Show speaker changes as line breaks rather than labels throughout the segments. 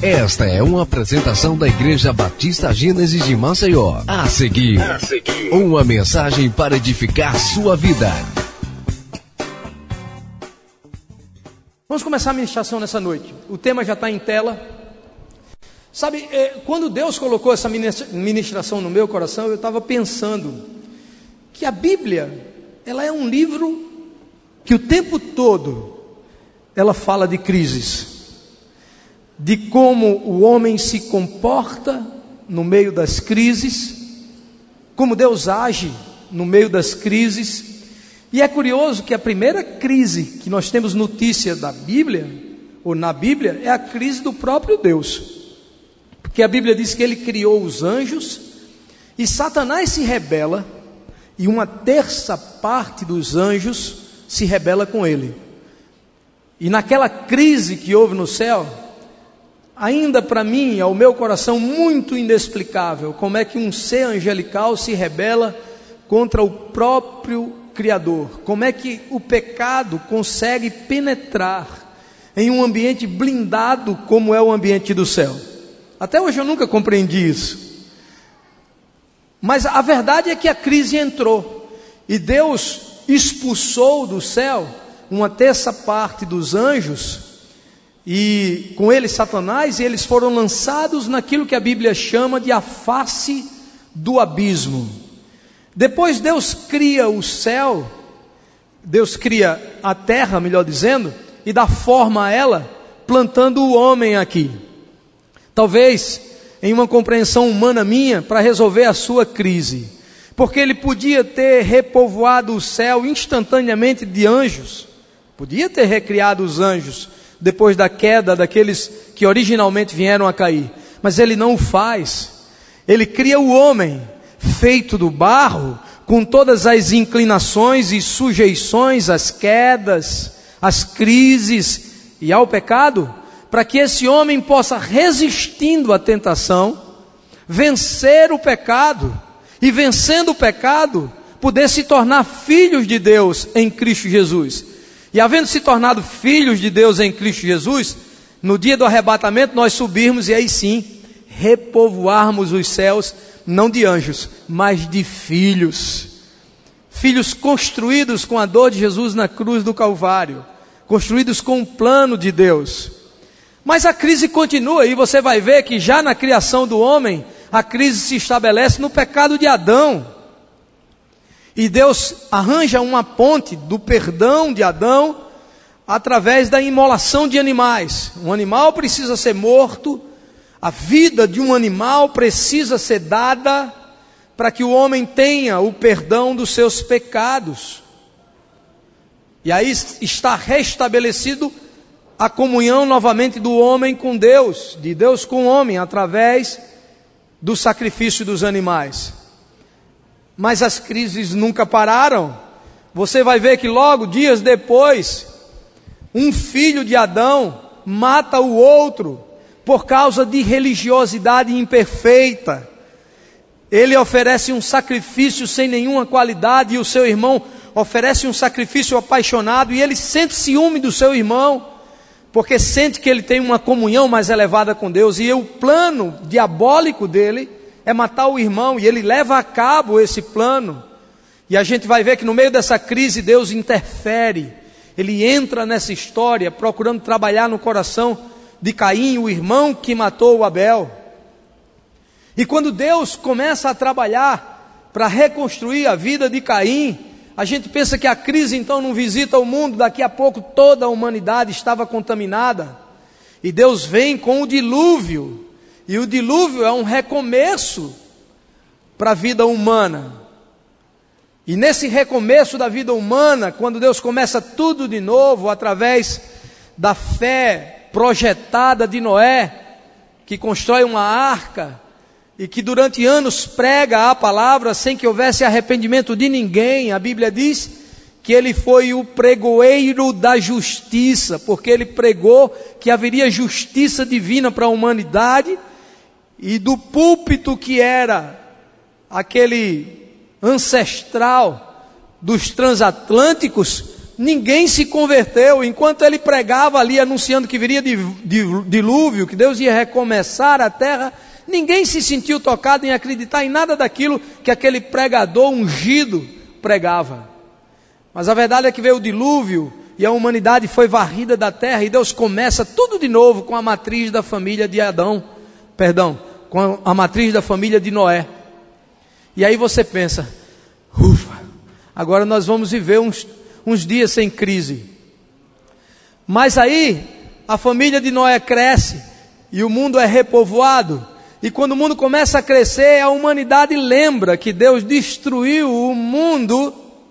Esta é uma apresentação da Igreja Batista Gênesis de Maceió. A seguir, uma mensagem para edificar sua vida.
Vamos começar a ministração nessa noite. O tema já está em tela. Sabe, quando Deus colocou essa ministração no meu coração, eu estava pensando que a Bíblia, ela é um livro que o tempo todo ela fala de crises, de como o homem se comporta no meio das crises, como Deus age no meio das crises. E é curioso que a primeira crise que nós temos notícia da Bíblia, ou na Bíblia, é a crise do próprio Deus. Porque a Bíblia diz que Ele criou os anjos, e Satanás se rebela, e uma terça parte dos anjos se rebela com Ele. E naquela crise que houve no céu, ainda para mim, ao meu coração, muito inexplicável, como é que um ser angelical se rebela contra o próprio Criador. Como é que o pecado consegue penetrar em um ambiente blindado como é o ambiente do céu. Até hoje eu nunca compreendi isso. Mas a verdade é que a crise entrou, e Deus expulsou do céu uma terça parte dos anjos, e com eles Satanás, e eles foram lançados naquilo que a Bíblia chama de a face do abismo. Depois Deus cria o céu, Deus cria a terra, melhor dizendo, e dá forma a ela, plantando o homem aqui. Talvez em uma compreensão humana minha, para resolver a sua crise, porque ele podia ter repovoado o céu instantaneamente de anjos, podia ter recriado os anjos depois da queda daqueles que originalmente vieram a cair, mas ele não o faz. Ele cria o homem feito do barro, com todas as inclinações e sujeições às quedas, às crises e ao pecado, para que esse homem possa, resistindo à tentação, vencer o pecado, e vencendo o pecado, poder se tornar filhos de Deus em Cristo Jesus. E havendo se tornado filhos de Deus em Cristo Jesus, no dia do arrebatamento nós subirmos e aí sim, repovoarmos os céus, não de anjos, mas de filhos. Filhos construídos com a dor de Jesus na cruz do Calvário, construídos com o plano de Deus. Mas a crise continua, e você vai ver que já na criação do homem, a crise se estabelece no pecado de Adão. E Deus arranja uma ponte do perdão de Adão através da imolação de animais. Um animal precisa ser morto, a vida de um animal precisa ser dada para que o homem tenha o perdão dos seus pecados. E aí está restabelecido a comunhão novamente do homem com Deus, de Deus com o homem, através do sacrifício dos animais. Mas as crises nunca pararam. Você vai ver que logo, dias depois, um filho de Adão mata o outro por causa de religiosidade imperfeita. Ele oferece um sacrifício sem nenhuma qualidade, e o seu irmão oferece um sacrifício apaixonado, e ele sente ciúme do seu irmão, porque sente que ele tem uma comunhão mais elevada com Deus, e o plano diabólico dele é matar o irmão, e ele leva a cabo esse plano. E a gente vai ver que no meio dessa crise Deus interfere, ele entra nessa história, procurando trabalhar no coração de Caim, o irmão que matou o Abel. E quando Deus começa a trabalhar para reconstruir a vida de Caim, a gente pensa que a crise então não visita o mundo, daqui a pouco toda a humanidade estava contaminada, e Deus vem com o dilúvio, e o dilúvio é um recomeço para a vida humana. E nesse recomeço da vida humana, quando Deus começa tudo de novo, através da fé projetada de Noé, que constrói uma arca, e que durante anos prega a palavra sem que houvesse arrependimento de ninguém. A Bíblia diz que ele foi o pregoeiro da justiça, porque ele pregou que haveria justiça divina para a humanidade, e do púlpito que era aquele ancestral dos transatlânticos, ninguém se converteu. Enquanto ele pregava ali, anunciando que viria dilúvio, que Deus ia recomeçar a terra, ninguém se sentiu tocado em acreditar em nada daquilo que aquele pregador ungido pregava. Mas a verdade é que veio o dilúvio e a humanidade foi varrida da terra, e Deus começa tudo de novo com a matriz da família de com a matriz da família de Noé. E aí você pensa, ufa, agora nós vamos viver uns dias sem crise. Mas aí a família de Noé cresce e o mundo é repovoado. E quando o mundo começa a crescer, a humanidade lembra que Deus destruiu o mundo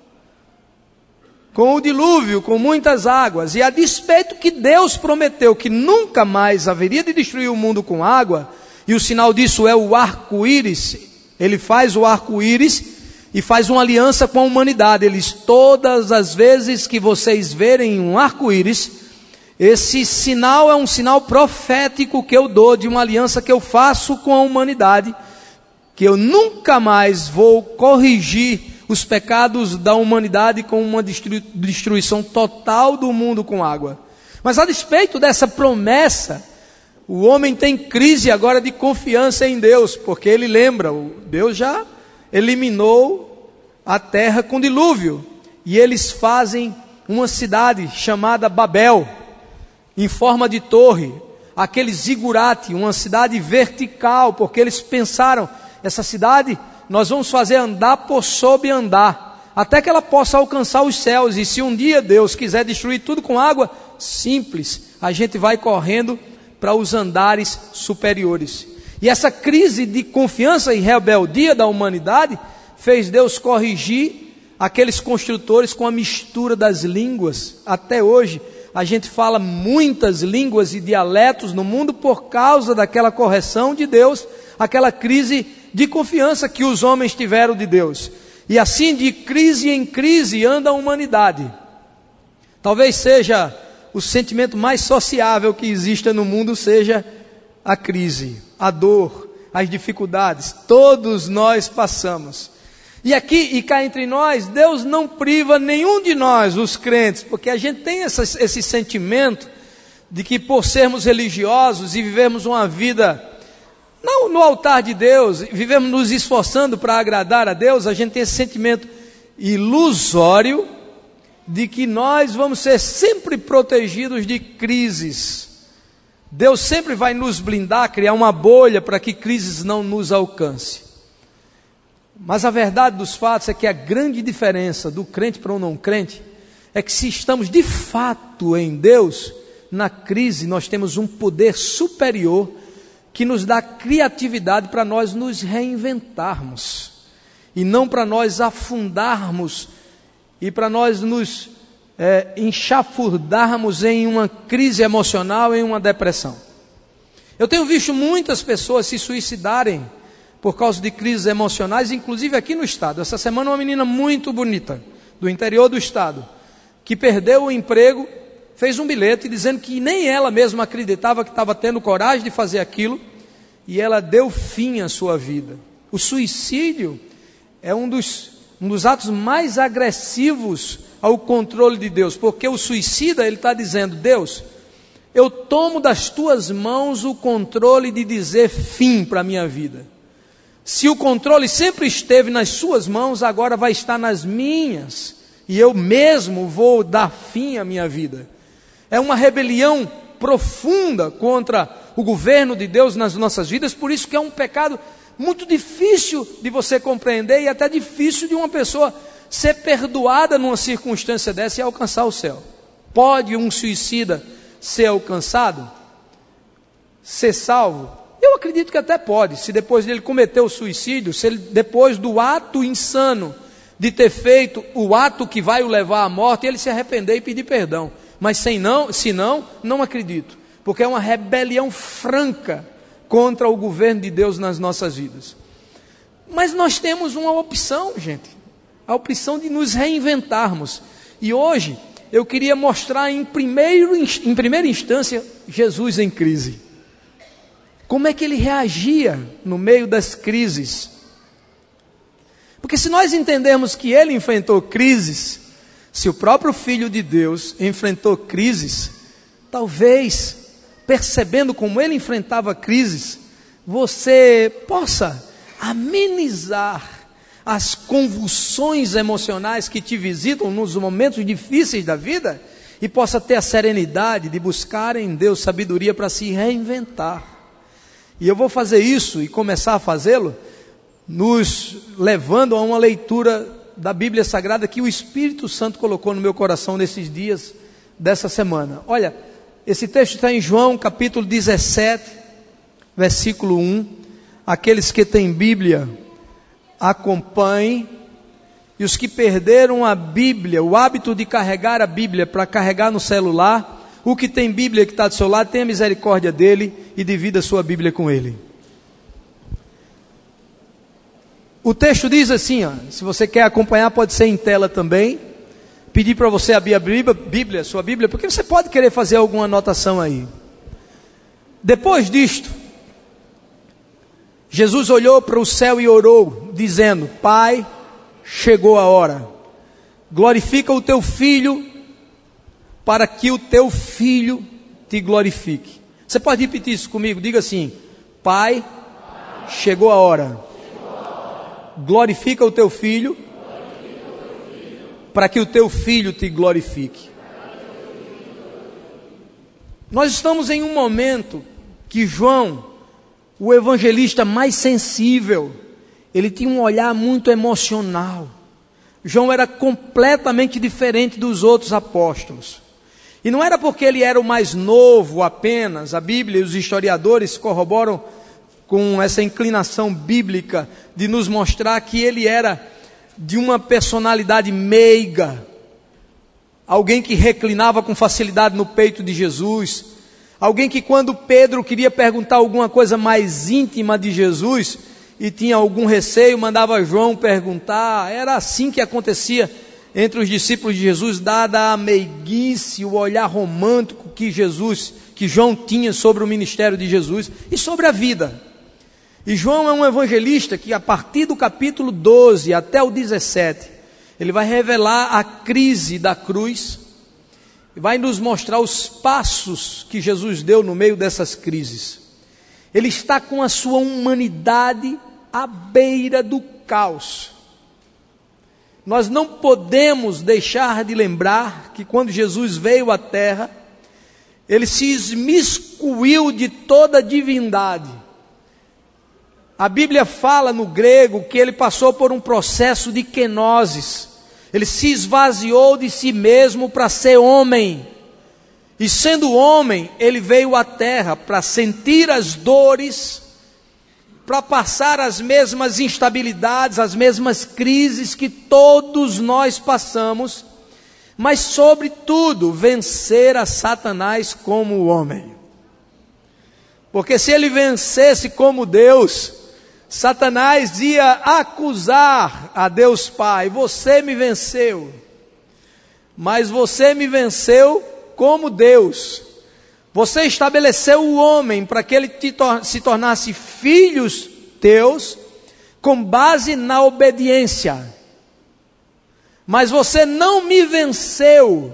com o dilúvio, com muitas águas. E a despeito que Deus prometeu que nunca mais haveria de destruir o mundo com água, e o sinal disso é o arco-íris, ele faz o arco-íris e faz uma aliança com a humanidade. Ele diz, todas as vezes que vocês verem um arco-íris, esse sinal é um sinal profético que eu dou de uma aliança que eu faço com a humanidade, que eu nunca mais vou corrigir os pecados da humanidade com uma destruição total do mundo com água. Mas a despeito dessa promessa, o homem tem crise agora de confiança em Deus, porque ele lembra, Deus já eliminou a terra com dilúvio, e eles fazem uma cidade chamada Babel, em forma de torre, aquele zigurate, uma cidade vertical, porque eles pensaram, essa cidade nós vamos fazer andar por sob andar, até que ela possa alcançar os céus, e se um dia Deus quiser destruir tudo com água, simples, a gente vai correndo para os andares superiores. E essa crise de confiança e rebeldia da humanidade fez Deus corrigir aqueles construtores com a mistura das línguas. Até hoje a gente fala muitas línguas e dialetos no mundo por causa daquela correção de Deus, aquela crise de confiança que os homens tiveram de Deus. E assim, de crise em crise anda a humanidade. Talvez seja o sentimento mais sociável que exista no mundo, seja a crise, a dor, as dificuldades. Todos nós passamos. E aqui e cá entre nós, Deus não priva nenhum de nós, os crentes, porque a gente tem esse sentimento de que por sermos religiosos e vivermos uma vida não no altar de Deus, vivemos nos esforçando para agradar a Deus, a gente tem esse sentimento ilusório de que nós vamos ser sempre protegidos de crises. Deus sempre vai nos blindar, criar uma bolha para que crises não nos alcance. Mas a verdade dos fatos é que a grande diferença do crente para o não crente é que se estamos de fato em Deus, na crise nós temos um poder superior que nos dá criatividade para nós nos reinventarmos e não para nós afundarmos e para nós nos enxafurdarmos em uma crise emocional, em uma depressão. Eu tenho visto muitas pessoas se suicidarem por causa de crises emocionais, inclusive aqui no estado. Essa semana uma menina muito bonita, do interior do estado, que perdeu o emprego, fez um bilhete dizendo que nem ela mesma acreditava que estava tendo coragem de fazer aquilo, e ela deu fim à sua vida. O suicídio é um dos atos mais agressivos ao controle de Deus, porque o suicida, ele está dizendo, Deus, eu tomo das tuas mãos o controle de dizer fim para a minha vida. Se o controle sempre esteve nas suas mãos, agora vai estar nas minhas, e eu mesmo vou dar fim à minha vida. É uma rebelião profunda contra o governo de Deus nas nossas vidas, por isso que é um pecado muito difícil de você compreender, e até difícil de uma pessoa ser perdoada numa circunstância dessa e alcançar o céu. Pode um suicida ser alcançado? Ser salvo? Eu acredito que até pode, se depois dele cometer o suicídio, se ele depois do ato insano de ter feito o ato que vai o levar à morte, ele se arrepender e pedir perdão. Mas se não acredito, porque é uma rebelião franca contra o governo de Deus nas nossas vidas. Mas nós temos uma opção, gente, a opção de nos reinventarmos. E hoje eu queria mostrar em primeira instância Jesus em crise. Como é que ele reagia no meio das crises? Porque se nós entendermos que ele enfrentou crises, Se o próprio Filho de Deus enfrentou crises, talvez, percebendo como ele enfrentava crises, você possa amenizar as convulsões emocionais que te visitam nos momentos difíceis da vida e possa ter a serenidade de buscar em Deus sabedoria para se reinventar. E eu vou fazer isso e começar a fazê-lo nos levando a uma leitura da Bíblia Sagrada que o Espírito Santo colocou no meu coração nesses dias dessa semana. Olha, esse texto está em João capítulo 17, versículo 1. Aqueles que têm Bíblia, acompanhem. E os que perderam a Bíblia, o hábito de carregar a Bíblia para carregar no celular, o que tem Bíblia que está do seu lado, tenha misericórdia dele e divida a sua Bíblia com ele. O texto diz assim, ó, se você quer acompanhar, pode ser em tela também. Pedir para você abrir a sua Bíblia, porque você pode querer fazer alguma anotação aí. Depois disto, Jesus olhou para o céu e orou, dizendo: Pai, chegou a hora. Glorifica o teu Filho, para que o teu Filho te glorifique. Você pode repetir isso comigo? Diga assim: Pai, chegou a hora. Glorifica o teu Filho, para que o teu Filho te glorifique. Nós estamos em um momento que João, o evangelista mais sensível, ele tinha um olhar muito emocional. João era completamente diferente dos outros apóstolos. E não era porque ele era o mais novo apenas. A Bíblia e os historiadores corroboram com essa inclinação bíblica de nos mostrar que ele era de uma personalidade meiga, alguém que reclinava com facilidade no peito de Jesus, alguém que quando Pedro queria perguntar alguma coisa mais íntima de Jesus e tinha algum receio, mandava João perguntar. Era assim que acontecia entre os discípulos de Jesus, dada a meiguice, o olhar romântico que João tinha sobre o ministério de Jesus e sobre a vida. E João é um evangelista que a partir do capítulo 12 até o 17, ele vai revelar a crise da cruz, e vai nos mostrar os passos que Jesus deu no meio dessas crises. Ele está com a sua humanidade à beira do caos. Nós não podemos deixar de lembrar que quando Jesus veio à terra, ele se esmiscuiu de toda a divindade. A Bíblia fala no grego que ele passou por um processo de kenosis. Ele se esvaziou de si mesmo para ser homem. E sendo homem, ele veio à terra para sentir as dores, para passar as mesmas instabilidades, as mesmas crises que todos nós passamos, mas sobretudo vencer a Satanás como homem. Porque se ele vencesse como Deus, Satanás ia acusar a Deus Pai: você me venceu, mas você me venceu como Deus. Você estabeleceu o homem para que ele se tornasse filhos teus com base na obediência, mas você não me venceu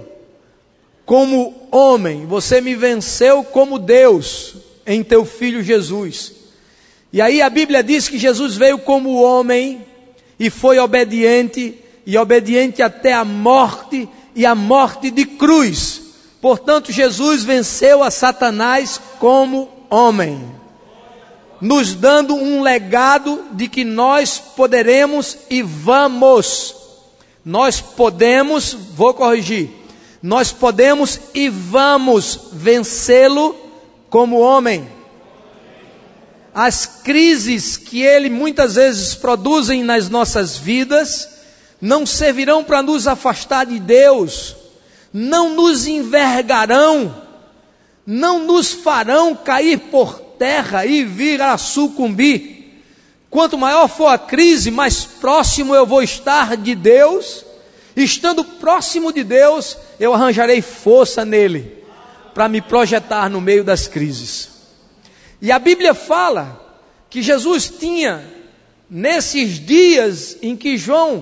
como homem, você me venceu como Deus em teu Filho Jesus. E aí a Bíblia diz que Jesus veio como homem e foi obediente, e obediente até a morte, e a morte de cruz. Portanto, Jesus venceu a Satanás como homem, nos dando um legado de que nós poderemos e vamos. Nós podemos e vamos vencê-lo como homem. As crises que ele muitas vezes produzem nas nossas vidas não servirão para nos afastar de Deus, não nos envergarão, não nos farão cair por terra e vir a sucumbir. Quanto maior for a crise, mais próximo eu vou estar de Deus. Estando próximo de Deus, eu arranjarei força nele para me projetar no meio das crises. E a Bíblia fala que Jesus tinha, nesses dias em que João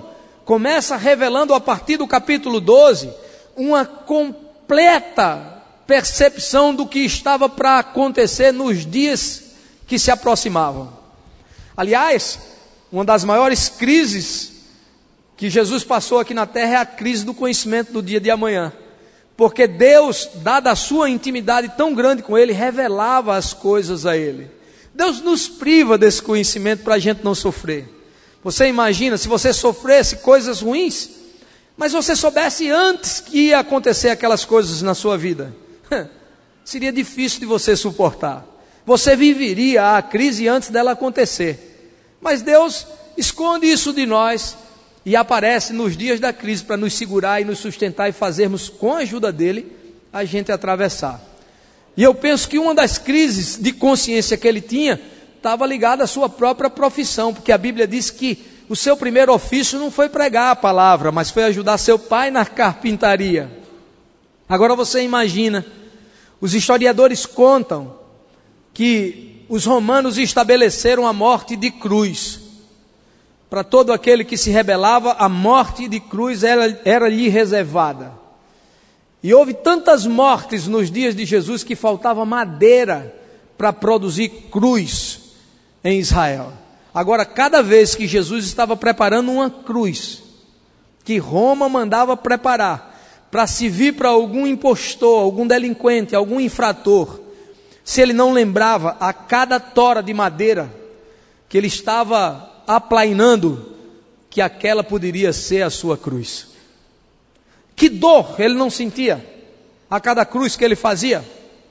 começa revelando a partir do capítulo 12, uma completa percepção do que estava para acontecer nos dias que se aproximavam. Aliás, uma das maiores crises que Jesus passou aqui na terra é a crise do conhecimento do dia de amanhã. Porque Deus, dada a sua intimidade tão grande com Ele, revelava as coisas a Ele. Deus nos priva desse conhecimento para a gente não sofrer. Você imagina, se você sofresse coisas ruins, mas você soubesse antes que ia acontecer aquelas coisas na sua vida, seria difícil de você suportar. Você viveria a crise antes dela acontecer. Mas Deus esconde isso de nós e aparece nos dias da crise para nos segurar e nos sustentar e fazermos, com a ajuda dele, a gente atravessar. E eu penso que uma das crises de consciência que ele tinha estava ligada à sua própria profissão, porque a Bíblia diz que o seu primeiro ofício não foi pregar a palavra, mas foi ajudar seu pai na carpintaria. Agora você imagina, os historiadores contam que os romanos estabeleceram a morte de cruz. Para todo aquele que se rebelava, a morte de cruz era-lhe reservada. E houve tantas mortes nos dias de Jesus que faltava madeira para produzir cruz em Israel. Agora, cada vez que Jesus estava preparando uma cruz, que Roma mandava preparar, para servir para algum impostor, algum delinquente, algum infrator, se ele não lembrava a cada tora de madeira que ele estava aplainando, que aquela poderia ser a sua cruz. Que dor ele não sentia a cada cruz que ele fazia.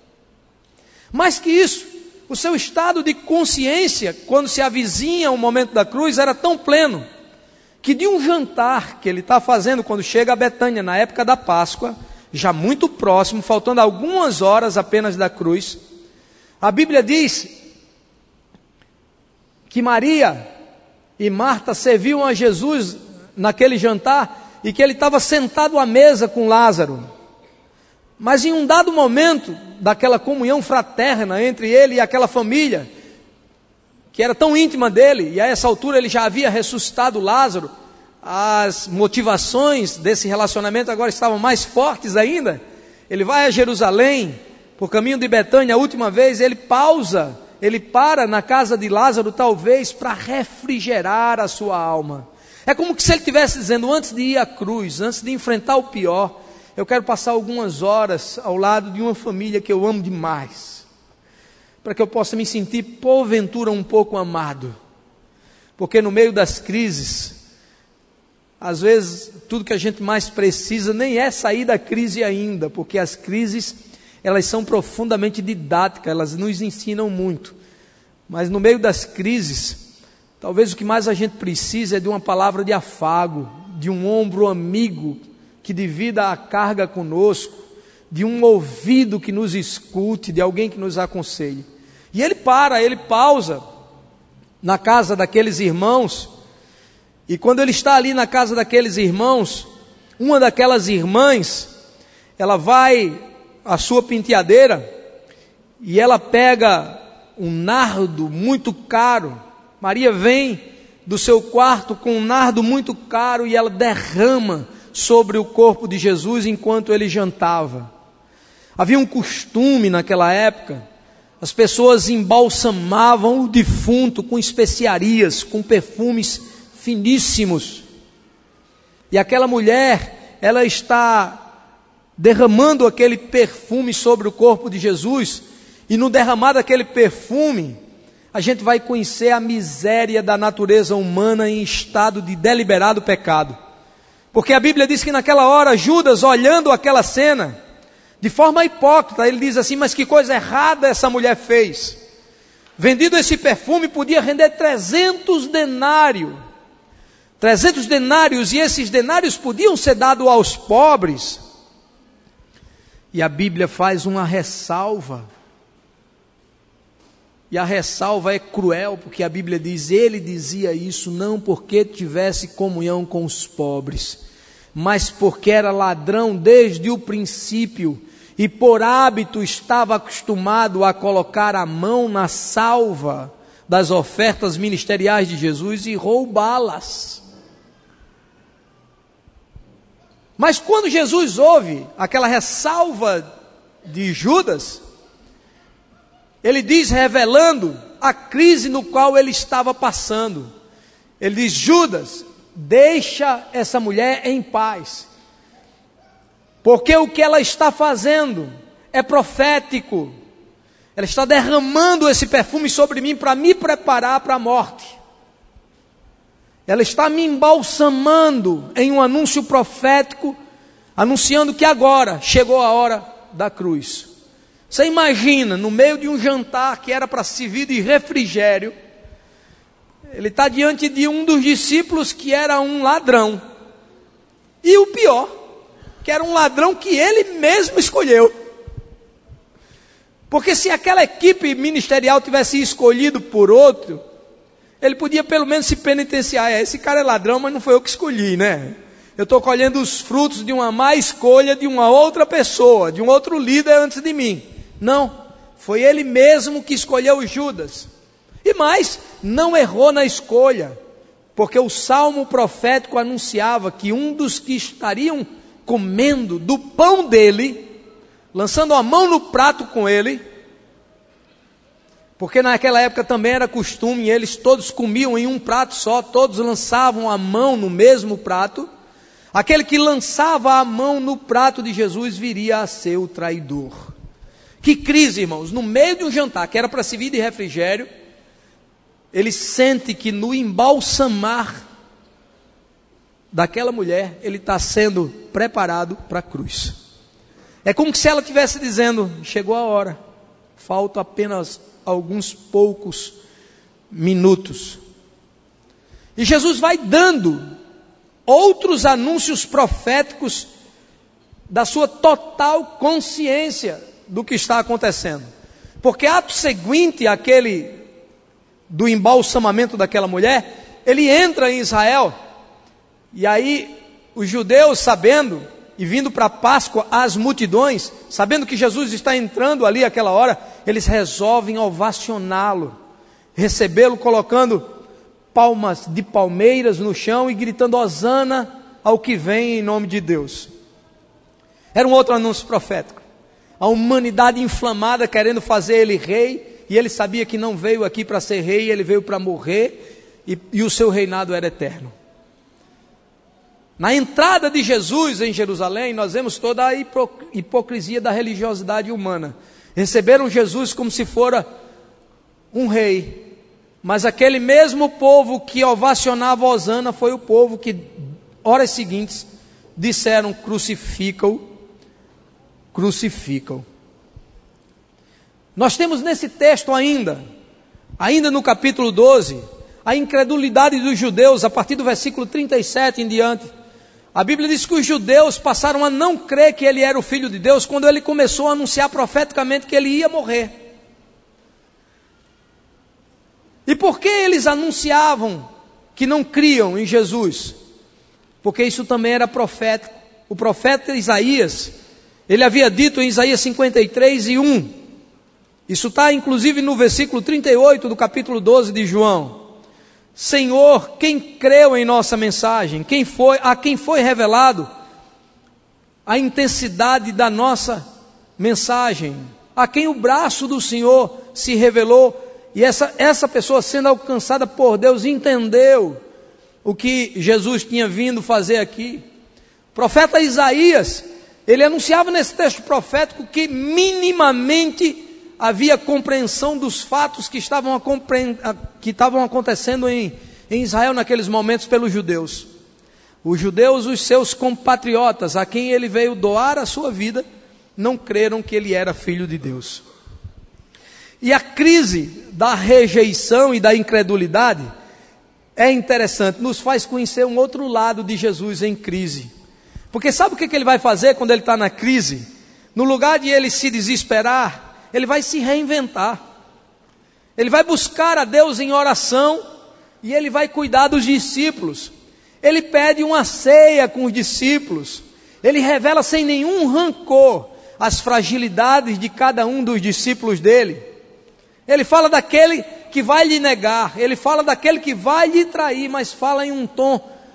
Mais que isso, o seu estado de consciência, quando se avizinha o momento da cruz, era tão pleno, que de um jantar que ele está fazendo quando chega a Betânia, na época da Páscoa, já muito próximo, faltando algumas horas apenas da cruz, a Bíblia diz que Maria e Marta serviam a Jesus naquele jantar e que ele estava sentado à mesa com Lázaro. Mas em um dado momento daquela comunhão fraterna entre ele e aquela família, que era tão íntima dele, e a essa altura ele já havia ressuscitado Lázaro, as motivações desse relacionamento agora estavam mais fortes ainda. Ele vai a Jerusalém, por caminho de Betânia, a última vez, ele para na casa de Lázaro, talvez para refrigerar a sua alma. É como se ele estivesse dizendo, antes de ir à cruz, antes de enfrentar o pior, eu quero passar algumas horas ao lado de uma família que eu amo demais, para que eu possa me sentir porventura um pouco amado. Porque no meio das crises, às vezes tudo que a gente mais precisa nem é sair da crise ainda, porque as crises, elas são profundamente didáticas, elas nos ensinam muito. Mas no meio das crises, talvez o que mais a gente precisa é de uma palavra de afago, de um ombro amigo que divida a carga conosco, de um ouvido que nos escute, de alguém que nos aconselhe. E ele pausa na casa daqueles irmãos, e quando ele está ali na casa daqueles irmãos, uma daquelas irmãs, ela vai à sua penteadeira, e ela pega um nardo muito caro. Maria vem do seu quarto com um nardo muito caro, e ela derrama sobre o corpo de Jesus enquanto ele jantava. Havia um costume naquela época, as pessoas embalsamavam o defunto com especiarias, com perfumes finíssimos. E aquela mulher, ela está derramando aquele perfume sobre o corpo de Jesus, e no derramar daquele perfume, a gente vai conhecer a miséria da natureza humana em estado de deliberado pecado. Porque a Bíblia diz que naquela hora, Judas, olhando aquela cena, de forma hipócrita, ele diz assim, mas que coisa errada essa mulher fez. Vendido esse perfume, podia render 300 denários. 300 denários, e esses denários podiam ser dados aos pobres. E a Bíblia faz uma ressalva. E a ressalva é cruel, porque a Bíblia diz, ele dizia isso não porque tivesse comunhão com os pobres, mas porque era ladrão desde o princípio, e por hábito estava acostumado a colocar a mão na salva das ofertas ministeriais de Jesus e roubá-las. Mas quando Jesus ouve aquela ressalva de Judas, ele diz, revelando a crise no qual ele estava passando. Ele diz: Judas, deixa essa mulher em paz, porque o que ela está fazendo é profético. Ela está derramando esse perfume sobre mim para me preparar para a morte. Ela está me embalsamando em um anúncio profético, anunciando que agora chegou a hora da cruz. Você imagina, no meio de um jantar que era para servir de refrigério, ele está diante de um dos discípulos que era um ladrão. E o pior, que era um ladrão que ele mesmo escolheu. Porque se aquela equipe ministerial tivesse escolhido por outro, ele podia pelo menos se penitenciar. Esse cara é ladrão, mas não foi eu que escolhi, né? Eu estou colhendo os frutos de uma má escolha de uma outra pessoa, de um outro líder antes de mim. Não, foi ele mesmo que escolheu Judas. E mais, não errou na escolha, porque o salmo profético anunciava que um dos que estariam comendo do pão dele, lançando a mão no prato com ele, porque naquela época também era costume, eles todos comiam em um prato só, todos lançavam a mão no mesmo prato. Aquele que lançava a mão no prato de Jesus viria a ser o traidor. Que crise, irmãos, no meio de um jantar que era para servir de refrigério, ele sente que no embalsamar daquela mulher, ele está sendo preparado para a cruz. É como se ela estivesse dizendo: chegou a hora, faltam apenas alguns poucos minutos. E Jesus vai dando outros anúncios proféticos da sua total consciência do que está acontecendo. Porque ato seguinte àquele do embalsamamento daquela mulher, ele entra em Israel, e aí os judeus, sabendo, e vindo para a Páscoa, as multidões, sabendo que Jesus está entrando ali àquela hora, eles resolvem ovacioná-lo, recebê-lo colocando palmas de palmeiras no chão e gritando: Hosana ao que vem em nome de Deus. Era um outro anúncio profético. A humanidade inflamada querendo fazer ele rei, e ele sabia que não veio aqui para ser rei, ele veio para morrer, e o seu reinado era eterno. Na entrada de Jesus em Jerusalém, nós vemos toda a hipocrisia da religiosidade humana. Receberam Jesus como se fora um rei, mas aquele mesmo povo que ovacionava Hosana foi o povo que, horas seguintes, disseram: crucifica-o, crucifica-o. Nós temos nesse texto ainda no capítulo 12, a incredulidade dos judeus, a partir do versículo 37 em diante. A Bíblia diz que os judeus passaram a não crer que ele era o Filho de Deus, quando ele começou a anunciar profeticamente que ele ia morrer. E por que eles anunciavam que não criam em Jesus? Porque isso também era profético. O profeta Isaías, ele havia dito em Isaías 53:1, isso está inclusive no versículo 38 do capítulo 12 de João: Senhor, quem creu em nossa mensagem? A quem foi revelado a intensidade da nossa mensagem? A quem o braço do Senhor se revelou? E essa pessoa, sendo alcançada por Deus, entendeu o que Jesus tinha vindo fazer aqui. O profeta Isaías, ele anunciava nesse texto profético que minimamente havia compreensão dos fatos que estavam acontecendo em Israel naqueles momentos pelos judeus. Os judeus, os seus compatriotas, a quem ele veio doar a sua vida, não creram que ele era Filho de Deus. E a crise da rejeição e da incredulidade é interessante, nos faz conhecer um outro lado de Jesus em crise. Porque sabe o que ele vai fazer quando ele está na crise? No lugar de ele se desesperar, ele vai se reinventar. Ele vai buscar a Deus em oração e ele vai cuidar dos discípulos. Ele pede uma ceia com os discípulos. Ele revela sem nenhum rancor as fragilidades de cada um dos discípulos dele. Ele fala daquele que vai lhe negar, ele fala daquele que vai lhe trair, mas fala em um tom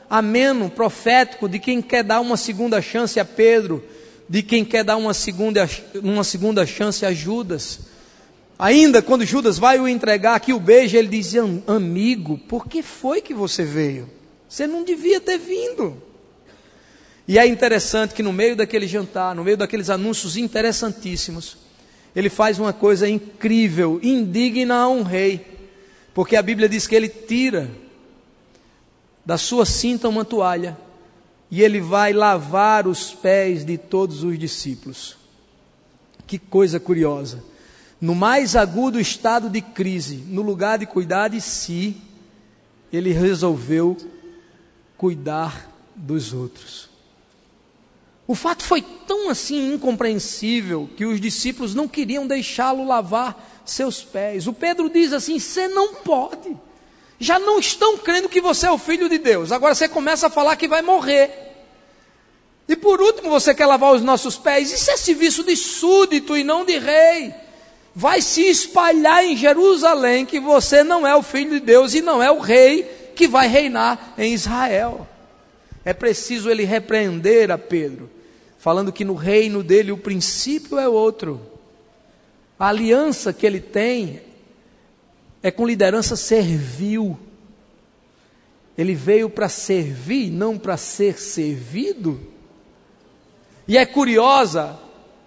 ameno, profético, de quem quer dar uma segunda chance a Pedro, de quem quer dar uma segunda chance a Judas. Ainda quando Judas vai o entregar, que o beija, ele diz: amigo, por que foi que você veio? Você não devia ter vindo. E é interessante que no meio daquele jantar, no meio daqueles anúncios interessantíssimos, ele faz uma coisa incrível, indigna a um rei, porque a Bíblia diz que ele tira da sua cinta uma toalha e ele vai lavar os pés de todos os discípulos. Que coisa curiosa. No mais agudo estado de crise, no lugar de cuidar de si, ele resolveu cuidar dos outros. O fato foi tão assim incompreensível que os discípulos não queriam deixá-lo lavar seus pés. O Pedro diz assim: você não pode. Já não estão crendo que você é o Filho de Deus. Agora você começa a falar que vai morrer. E por último você quer lavar os nossos pés. Isso é serviço de súdito e não de rei. Vai se espalhar em Jerusalém que você não é o Filho de Deus e não é o rei que vai reinar em Israel. É preciso ele repreender a Pedro, falando que no reino dele o princípio é outro. A aliança que ele tem é com liderança servil. Ele veio para servir, não para ser servido. E é curioso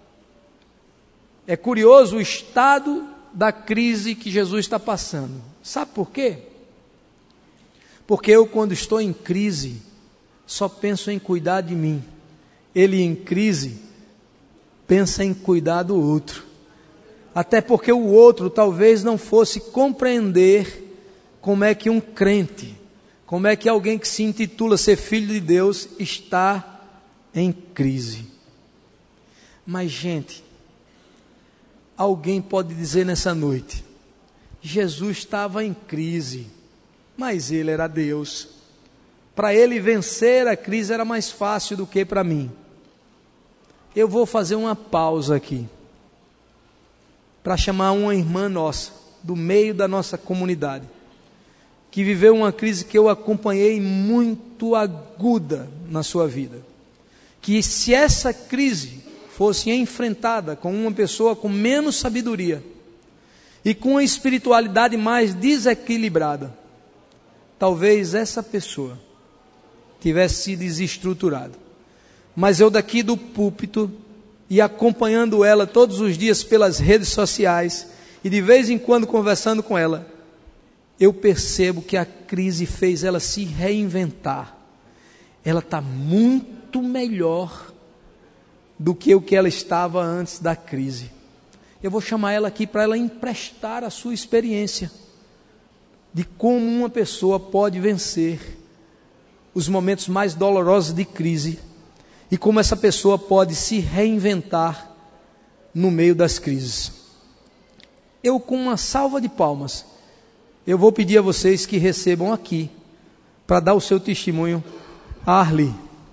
o estado da crise que Jesus está passando. Sabe por quê? Porque eu, quando estou em crise, só penso em cuidar de mim. Ele, em crise, pensa em cuidar do outro. Até porque o outro talvez não fosse compreender como é que um crente, como é que alguém que se intitula ser filho de Deus está em crise. Mas, gente, alguém pode dizer nessa noite: Jesus estava em crise, mas ele era Deus. Para ele vencer a crise era mais fácil do que para mim. Eu vou fazer uma pausa aqui para chamar uma irmã nossa, do meio da nossa comunidade, que viveu uma crise que eu acompanhei muito aguda na sua vida. Que se essa crise fosse enfrentada com uma pessoa com menos sabedoria e com uma espiritualidade mais desequilibrada, talvez essa pessoa tivesse sido desestruturada. Mas eu daqui do púlpito e acompanhando ela todos os dias pelas redes sociais e de vez em quando conversando com ela, eu percebo que a crise fez ela se reinventar. Ela está muito melhor do que o que ela estava antes da crise. Eu vou chamar ela aqui para ela emprestar a sua experiência de como uma pessoa pode vencer os momentos mais dolorosos de crise e como essa pessoa pode se reinventar no meio das crises. Eu, com uma salva de palmas, eu vou pedir a vocês que recebam aqui, para dar o seu testemunho, a Arli.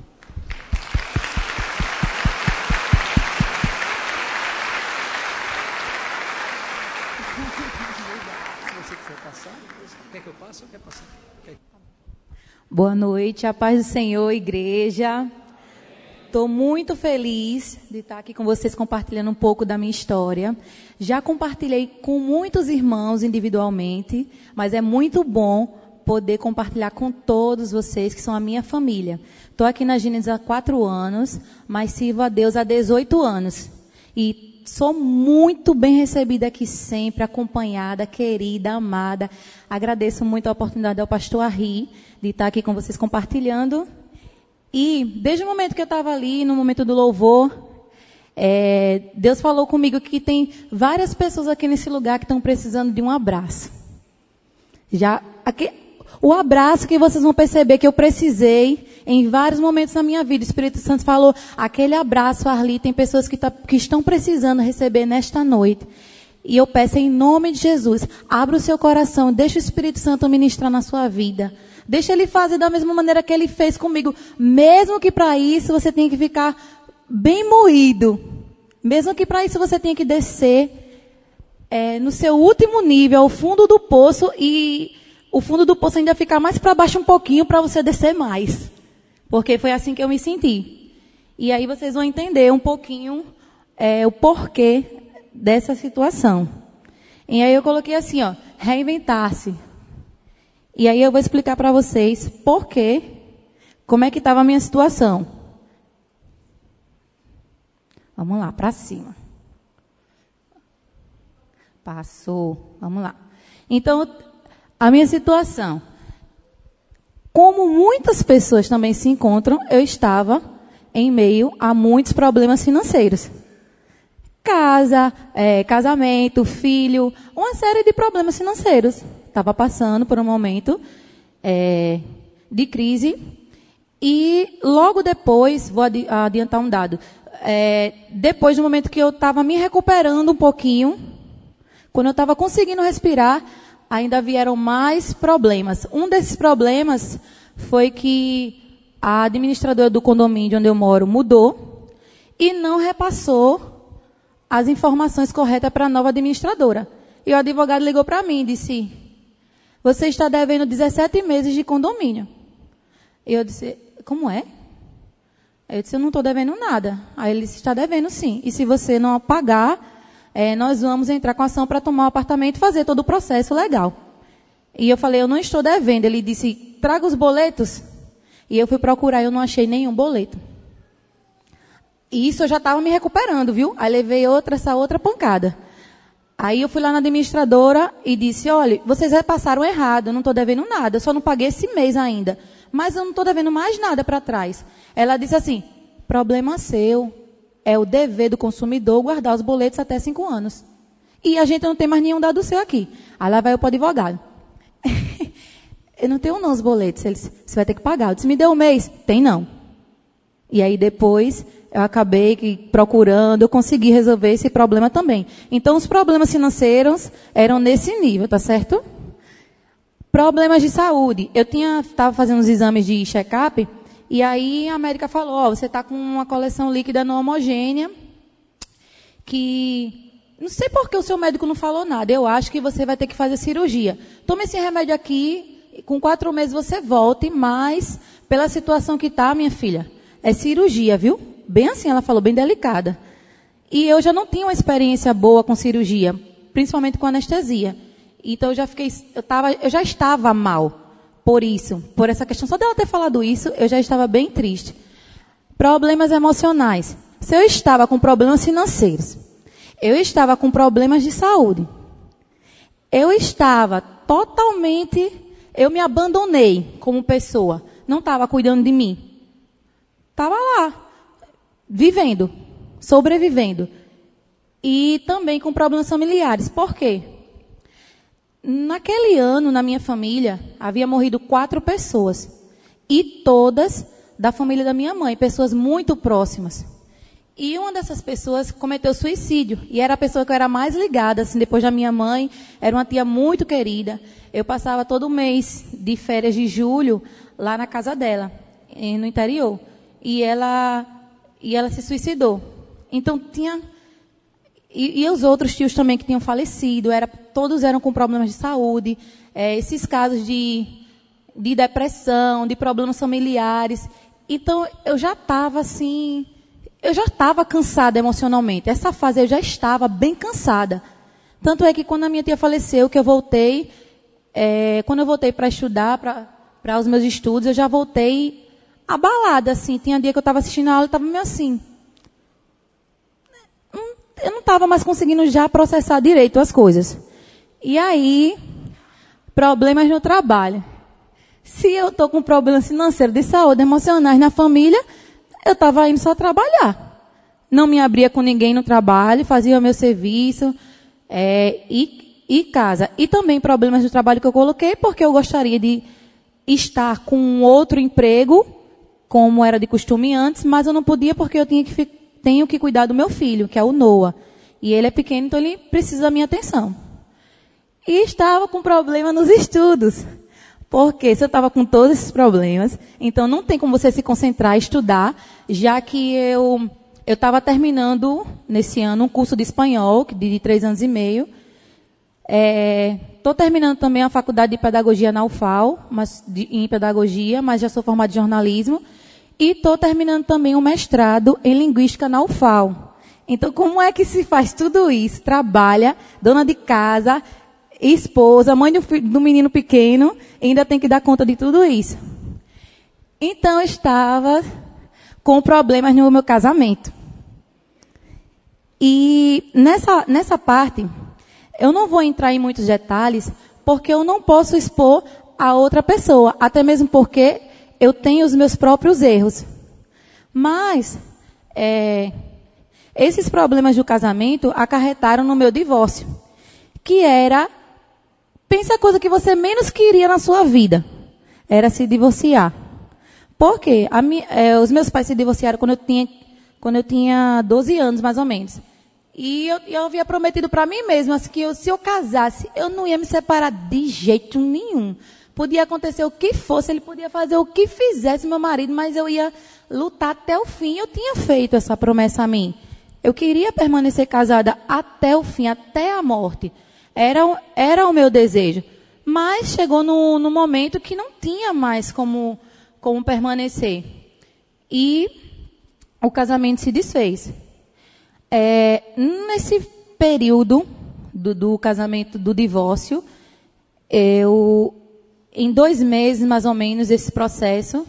Boa noite, a paz do Senhor, igreja. Estou muito feliz de estar aqui com vocês compartilhando um pouco da minha história. Já compartilhei com muitos irmãos individualmente, mas é muito bom poder compartilhar com todos vocês que são a minha família. Estou aqui na Gênesis há 4 anos, mas sirvo a Deus há 18 anos. E sou muito bem recebida aqui sempre, acompanhada, querida, amada. Agradeço muito a oportunidade ao pastor Arri de estar aqui com vocês compartilhando. E desde o momento que eu estava ali, no momento do louvor, Deus falou comigo que tem várias pessoas aqui nesse lugar que estão precisando de um abraço. O abraço que vocês vão perceber que eu precisei em vários momentos na minha vida. O Espírito Santo falou, aquele abraço, Arli, tem pessoas que estão precisando receber nesta noite. E eu peço em nome de Jesus, abra o seu coração, deixa o Espírito Santo ministrar na sua vida. Deixa ele fazer da mesma maneira que ele fez comigo. Mesmo que para isso você tenha que ficar bem moído. Mesmo que para isso você tenha que descer no seu último nível, ao fundo do poço, e o fundo do poço ainda ficar mais para baixo um pouquinho para você descer mais. Porque foi assim que eu me senti. E aí vocês vão entender um pouquinho o porquê dessa situação. E aí eu coloquei assim, ó, reinventar-se. E aí eu vou explicar para vocês porquê, como é que estava a minha situação. Vamos lá, para cima. Passou, vamos lá. Então, a minha situação, como muitas pessoas também se encontram, eu estava em meio a muitos problemas financeiros. Casa, casamento, filho, uma série de problemas financeiros. Estava passando por um momento de crise. E logo depois, vou adiantar um dado, depois do momento que eu estava me recuperando um pouquinho, quando eu estava conseguindo respirar, ainda vieram mais problemas. Um desses problemas foi que a administradora do condomínio onde eu moro mudou e não repassou as informações corretas para a nova administradora. E o advogado ligou para mim e disse, você está devendo 17 meses de condomínio. E eu disse, como é? Eu disse, eu não estou devendo nada. Aí ele disse, está devendo sim. E se você não pagar, nós vamos entrar com ação para tomar o apartamento e fazer todo o processo legal. E eu falei, eu não estou devendo. Ele disse, traga os boletos. E eu fui procurar e eu não achei nenhum boleto. E isso eu já estava me recuperando, viu? Aí levei essa outra pancada. Aí eu fui lá na administradora e disse, olha, vocês repassaram errado, eu não estou devendo nada, eu só não paguei esse mês ainda. Mas eu não estou devendo mais nada para trás. Ela disse assim, problema seu, é o dever do consumidor guardar os boletos até 5 anos. E a gente não tem mais nenhum dado seu aqui. Aí lá vai eu para o advogado. Eu não tenho não os boletos. Ele disse, você vai ter que pagar. Eu disse, me deu um mês? Tem não. E aí depois eu acabei procurando, eu consegui resolver esse problema também. Então os problemas financeiros eram nesse nível, tá certo? Problemas de saúde. Eu estava fazendo uns exames de check-up e aí a médica falou, você está com uma coleção líquida não homogênea que... Não sei por que o seu médico não falou nada. Eu acho que você vai ter que fazer cirurgia. Tome esse remédio aqui, com 4 meses você volte, mas pela situação que está, minha filha, é cirurgia, viu? Bem assim, ela falou, bem delicada. E eu já não tinha uma experiência boa com cirurgia, principalmente com anestesia. Então eu já estava mal por isso, por essa questão. Só dela ter falado isso, eu já estava bem triste. Problemas emocionais. Se eu estava com problemas financeiros, eu estava com problemas de saúde, eu estava totalmente, eu me abandonei como pessoa, não estava cuidando de mim. Estava lá, vivendo, sobrevivendo. E também com problemas familiares. Por quê? Naquele ano, na minha família, havia morrido 4 pessoas. E todas da família da minha mãe, pessoas muito próximas. E uma dessas pessoas cometeu suicídio. E era a pessoa que eu era mais ligada, assim, depois da minha mãe. Era uma tia muito querida. Eu passava todo mês de férias de julho lá na casa dela, no interior. E ela se suicidou. Então tinha... E os outros tios também que tinham falecido, todos eram com problemas de saúde, esses casos de depressão, de problemas familiares. Então eu já estava assim, eu já estava cansada emocionalmente. Essa fase eu já estava bem cansada. Tanto é que quando a minha tia faleceu, que eu voltei, quando eu voltei para estudar, para os meus estudos, eu já voltei abalada, assim. Tinha dia que eu estava assistindo a aula e estava meio assim. Eu não estava mais conseguindo já processar direito as coisas. E aí, problemas no trabalho. Se eu estou com problemas financeiros, de saúde, emocionais na família, eu estava indo só trabalhar. Não me abria com ninguém no trabalho, fazia o meu serviço e casa. E também problemas do trabalho que eu coloquei, porque eu gostaria de estar com um outro emprego, como era de costume antes, mas eu não podia porque eu tenho que cuidar do meu filho, que é o Noah. E ele é pequeno, então ele precisa da minha atenção. E estava com problema nos estudos. Porque se eu estava com todos esses problemas, então não tem como você se concentrar e estudar, já que eu estava terminando, nesse ano, um curso de espanhol, de 3 anos e meio. estou terminando também a faculdade de pedagogia na UFAL, em pedagogia, mas já sou formada em jornalismo. E estou terminando também um mestrado em linguística na UFAL. Então, como é que se faz tudo isso? Trabalha, dona de casa, esposa, mãe do menino pequeno, e ainda tem que dar conta de tudo isso. Então, eu estava com problemas no meu casamento. E nessa parte, eu não vou entrar em muitos detalhes, porque eu não posso expor a outra pessoa, até mesmo porque eu tenho os meus próprios erros. Mas esses problemas do casamento acarretaram no meu divórcio, que era, pensa a coisa que você menos queria na sua vida, era se divorciar. Por quê? Os meus pais se divorciaram quando eu tinha 12 anos, mais ou menos. E eu havia prometido para mim mesma que se eu casasse, eu não ia me separar de jeito nenhum. Podia acontecer o que fosse, ele podia fazer o que fizesse meu marido, mas eu ia lutar até o fim. Eu tinha feito essa promessa a mim. Eu queria permanecer casada até o fim, até a morte. Era o meu desejo. Mas chegou no momento que não tinha mais como permanecer. E o casamento se desfez. Nesse período do casamento, do divórcio, em 2 meses, mais ou menos, esse processo,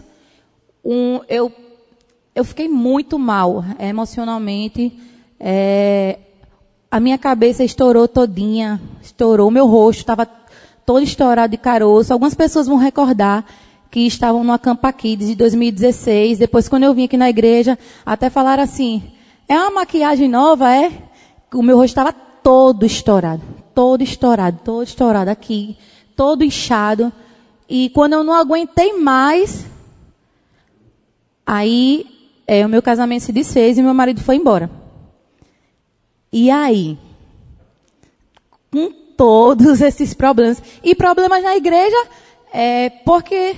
eu fiquei muito mal emocionalmente. A minha cabeça estourou todinha, estourou, meu rosto estava todo estourado de caroço. Algumas pessoas vão recordar que estavam no Acampa Kids de 2016. Depois, quando eu vim aqui na igreja, até falaram assim, é uma maquiagem nova, é? O meu rosto estava todo estourado aqui, todo inchado. E quando eu não aguentei mais, aí o meu casamento se desfez e meu marido foi embora. E aí, com todos esses problemas, e problemas na igreja, porque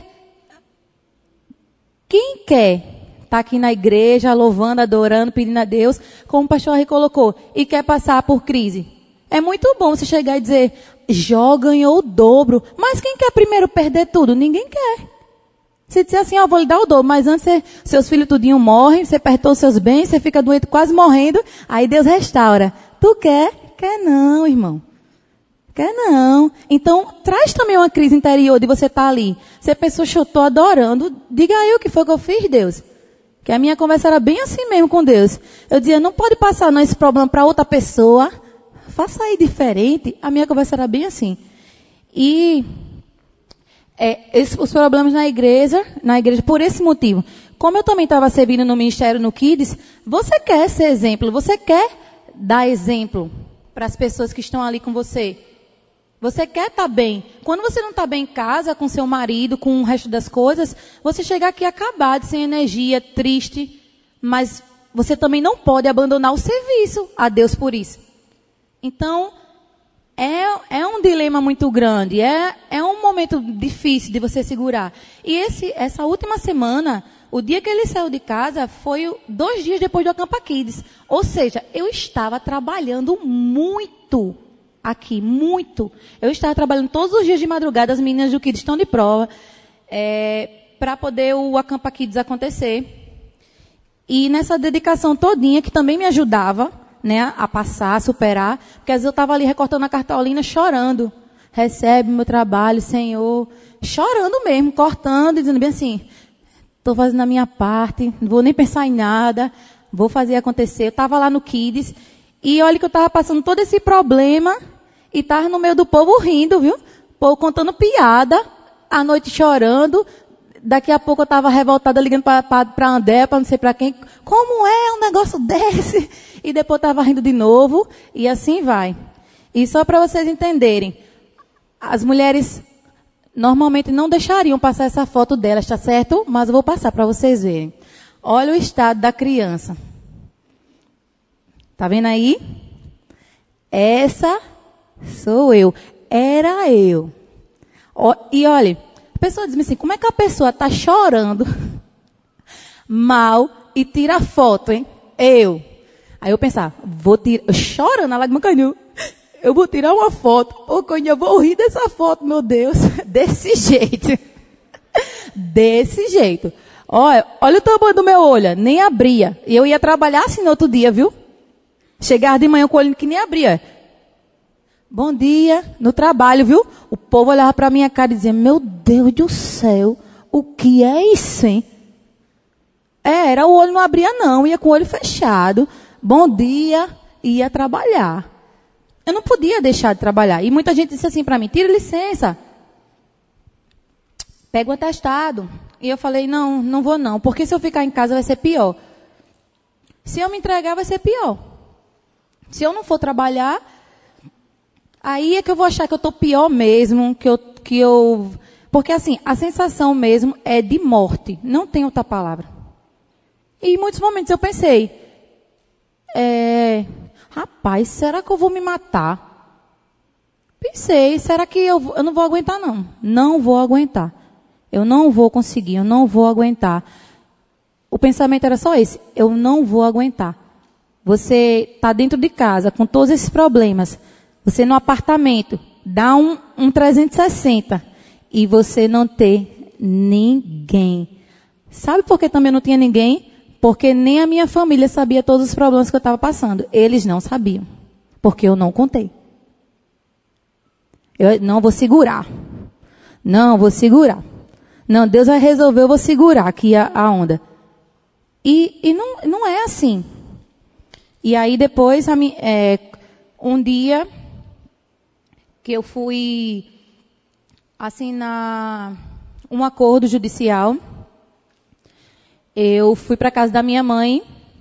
quem quer estar aqui na igreja, louvando, adorando, pedindo a Deus, como o pastor Henri colocou, e quer passar por crise? É muito bom você chegar e dizer, Jó ganhou o dobro. Mas quem quer primeiro perder tudo? Ninguém quer. Você disser assim, vou lhe dar o dobro, mas antes seus filhos tudinho morrem, você perdeu os seus bens, você fica doente quase morrendo, aí Deus restaura. Tu quer? Quer não, irmão. Quer não. Então, traz também uma crise interior de você estar ali. Se a pessoa estou adorando, diga aí o que foi que eu fiz, Deus. Que a minha conversa era bem assim mesmo com Deus. Eu dizia, não pode passar não, esse problema para outra pessoa. Faça aí diferente. A minha conversa era bem assim. E os problemas na igreja, por esse motivo. Como eu também estava servindo no ministério no Kids, você quer ser exemplo, você quer dar exemplo para as pessoas que estão ali com você. Você quer estar bem. Quando você não está bem em casa, com seu marido, com o resto das coisas, você chega aqui acabado, sem energia, triste. Mas você também não pode abandonar o serviço a Deus por isso. Então, é um dilema muito grande. É um momento difícil de você segurar. E essa última semana, o dia que ele saiu de casa, foi 2 dias depois do Acampa Kids. Ou seja, eu estava trabalhando muito aqui, muito. Eu estava trabalhando todos os dias de madrugada, as meninas do Kids estão de prova, para poder o Acampa Kids acontecer. E nessa dedicação todinha, que também me ajudava, né, a passar, a superar, porque às vezes eu estava ali recortando a cartolina, chorando. Recebe meu trabalho, Senhor. Chorando mesmo, cortando, dizendo bem assim, estou fazendo a minha parte, não vou nem pensar em nada, vou fazer acontecer. Eu estava lá no Kids, e olha que eu estava passando todo esse problema, e estava no meio do povo rindo, viu? O povo contando piada, à noite chorando. Daqui a pouco eu estava revoltada, ligando para André, para não sei para quem. Como é um negócio desse? E depois estava rindo de novo, e assim vai. E só para vocês entenderem, as mulheres normalmente não deixariam passar essa foto delas, tá certo? Mas eu vou passar para vocês verem. Olha o estado da criança. Tá vendo aí? Essa sou eu. Era eu. E olha, a pessoa diz assim, como é que a pessoa está chorando mal e tira a foto, hein? Eu. Aí eu pensava, vou tirar, chorando, a lágrima caiu. eu vou tirar uma foto, porque eu ainda vou rir dessa foto, meu Deus. Desse jeito. Desse jeito. Olha o tamanho do meu olho, nem abria. E eu ia trabalhar assim no outro dia, viu? Chegava de manhã com o olho que nem abria. Bom dia, no trabalho, viu? O povo olhava pra minha cara e dizia, meu Deus do céu, o que é isso, hein? Era, o olho não abria não, ia com o olho fechado. Bom dia, ia trabalhar. Eu não podia deixar de trabalhar. E muita gente disse assim pra mim, tira licença. Pega o atestado. E eu falei, não vou não, porque se eu ficar em casa vai ser pior. Se eu me entregar vai ser pior. Se eu não for trabalhar, aí é que eu vou achar que eu estou pior mesmo, porque assim, a sensação mesmo é de morte, não tem outra palavra. E em muitos momentos eu pensei, rapaz, será que eu vou me matar? Pensei, será que eu não vou aguentar não? Não vou aguentar. Eu não vou conseguir, eu não vou aguentar. O pensamento era só esse, eu não vou aguentar. Você está dentro de casa com todos esses problemas, você no apartamento dá um 360 e você não ter ninguém. Sabe por que também não tinha ninguém? Porque nem a minha família sabia todos os problemas que eu estava passando. Eles não sabiam, porque eu não contei. Eu não vou segurar. Não, vou segurar. Não, Deus vai resolver, eu vou segurar aqui a onda. E não é assim. E aí depois, um dia que eu fui assinar um acordo judicial, eu fui para a casa da minha mãe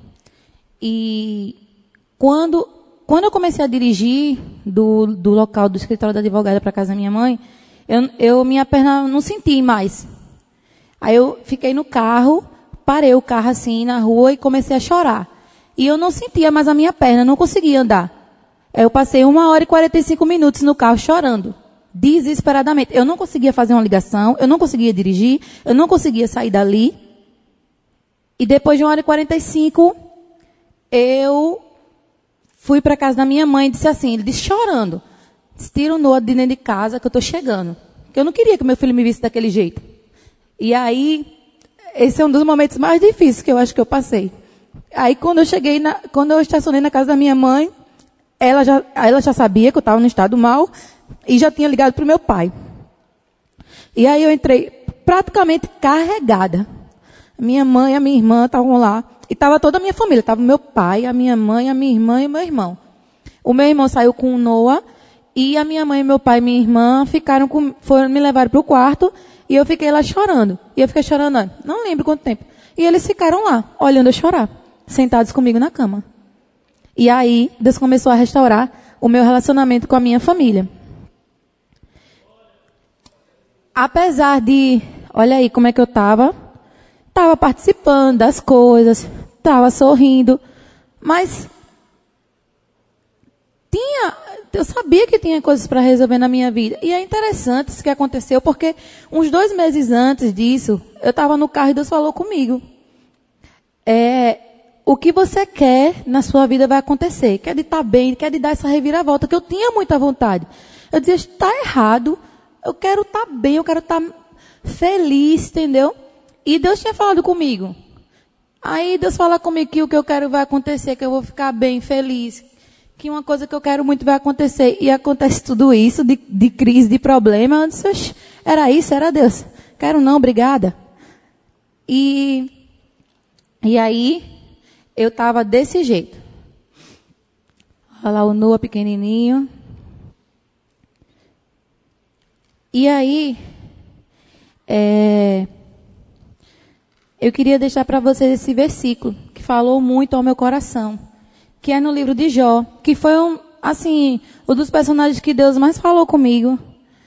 e quando eu comecei a dirigir do local do escritório da advogada para a casa da minha mãe, minha perna não senti mais. Aí eu fiquei no carro, parei o carro assim na rua e comecei a chorar. E eu não sentia mais a minha perna, não conseguia andar. Eu passei 1h45 no carro chorando, desesperadamente. Eu não conseguia fazer uma ligação, eu não conseguia dirigir, eu não conseguia sair dali. E depois de 1h45, eu fui para a casa da minha mãe e disse assim, ele disse chorando, tira o Noah de dentro de casa que eu estou chegando. Porque eu não queria que meu filho me visse daquele jeito. E aí, esse é um dos momentos mais difíceis que eu acho que eu passei. Aí quando eu estacionei na casa da minha mãe, ela já sabia que eu estava no estado mal e já tinha ligado para o meu pai. E aí eu entrei praticamente carregada. Minha mãe e a minha irmã estavam lá. E estava toda a minha família. Estava o meu pai, a minha mãe, a minha irmã e o meu irmão. O meu irmão saiu com o Noah. E a minha mãe, meu pai e minha irmã foram me levar para o quarto. E eu fiquei lá chorando. E eu fiquei chorando, não lembro quanto tempo. E eles ficaram lá, olhando eu chorar. Sentados comigo na cama. E aí, Deus começou a restaurar o meu relacionamento com a minha família. Apesar de, olha aí como é que eu estava participando das coisas, estava sorrindo, mas eu sabia que tinha coisas para resolver na minha vida. E é interessante isso que aconteceu, porque uns 2 meses antes disso, eu estava no carro e Deus falou comigo. O que você quer na sua vida vai acontecer. Quer de estar bem, quer de dar essa reviravolta, que eu tinha muita vontade. Eu dizia, está errado, eu quero estar bem, eu quero estar feliz, entendeu? E Deus tinha falado comigo. Aí Deus fala comigo que o que eu quero vai acontecer, que eu vou ficar bem, feliz. Que uma coisa que eu quero muito vai acontecer. E acontece tudo isso, de crise, de problema. Eu disse, era isso, era Deus. Quero não, obrigada. E aí, eu estava desse jeito. Olha lá o Noah pequenininho. E aí, eu queria deixar para vocês esse versículo, que falou muito ao meu coração, que é no livro de Jó, que foi um dos personagens que Deus mais falou comigo,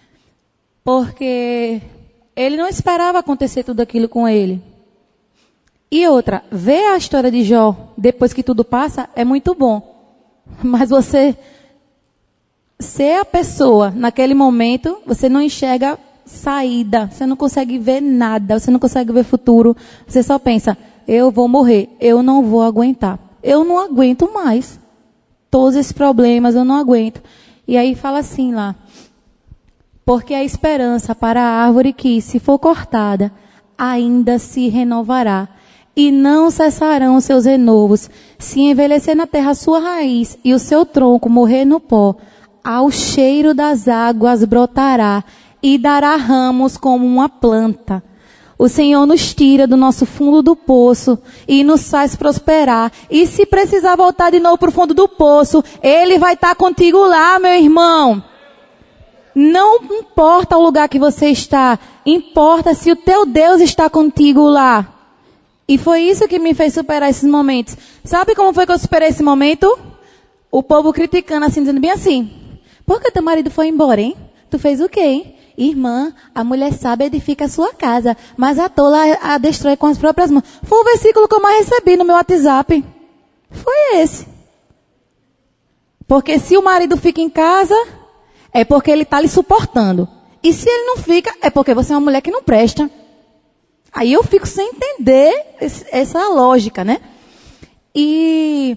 porque ele não esperava acontecer tudo aquilo com ele. E outra, ver a história de Jó, depois que tudo passa, é muito bom. Mas você ser a pessoa, naquele momento, você não enxerga saída, você não consegue ver nada, você não consegue ver futuro, você só pensa, eu vou morrer, eu não vou aguentar, eu não aguento mais. Todos esses problemas eu não aguento. E aí fala assim lá: porque a esperança para a árvore que, se for cortada, ainda se renovará, e não cessarão os seus renovos. Se envelhecer na terra a sua raiz, e o seu tronco morrer no pó, ao cheiro das águas brotará, e dará ramos como uma planta. O Senhor nos tira do nosso fundo do poço e nos faz prosperar. E se precisar voltar de novo para o fundo do poço, Ele vai estar contigo lá, meu irmão. Não importa o lugar que você está, importa se o teu Deus está contigo lá. E foi isso que me fez superar esses momentos. Sabe como foi que eu superei esse momento? O povo criticando assim, dizendo bem assim: por que teu marido foi embora, hein? Tu fez o quê, hein? Irmã, a mulher sábia edifica a sua casa, mas a tola a destrói com as próprias mãos. Foi o versículo que eu mais recebi no meu WhatsApp. Foi esse. Porque se o marido fica em casa, é porque ele está lhe suportando. E se ele não fica, é porque você é uma mulher que não presta. Aí eu fico sem entender essa lógica, né? E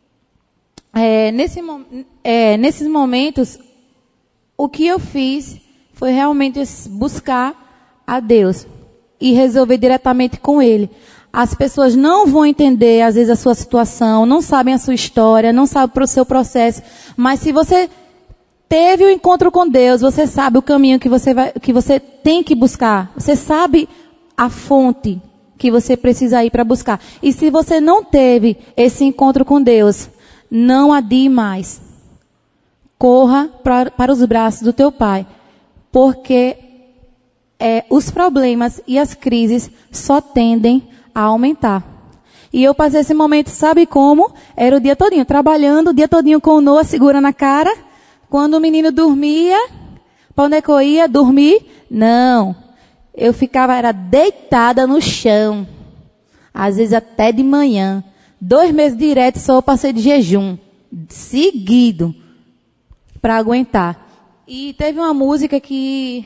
nesses momentos, o que eu fiz foi realmente buscar a Deus e resolver diretamente com Ele. As pessoas não vão entender, às vezes, a sua situação, não sabem a sua história, não sabem o seu processo, mas se você teve um encontro com Deus, você sabe o caminho que você tem que buscar. Você sabe a fonte que você precisa ir para buscar. E se você não teve esse encontro com Deus, não adie mais. Corra para os braços do teu Pai. Porque os problemas e as crises só tendem a aumentar. E eu passei esse momento, sabe como? Era o dia todinho, trabalhando, o dia todinho com o Noah segurando a cara. Quando o menino dormia, para onde é que eu ia? Dormir? Não. Eu ficava, era deitada no chão. Às vezes até de manhã. 2 meses direto só eu passei de jejum. Seguido. Para aguentar. E teve uma música que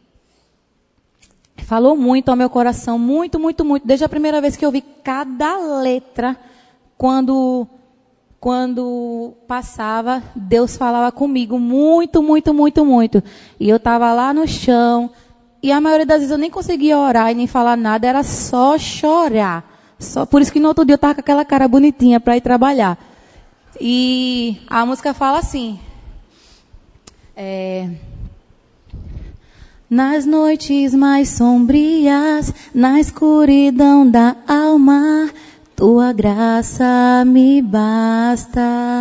falou muito ao meu coração. Muito, muito, muito. Desde a primeira vez que eu vi cada letra, quando passava, Deus falava comigo muito, muito, muito, muito. E eu estava lá no chão, e a maioria das vezes eu nem conseguia orar e nem falar nada, era só chorar. Por isso que no outro dia eu estava com aquela cara bonitinha para ir trabalhar. E a música fala assim: nas noites mais sombrias, na escuridão da alma, tua graça me basta.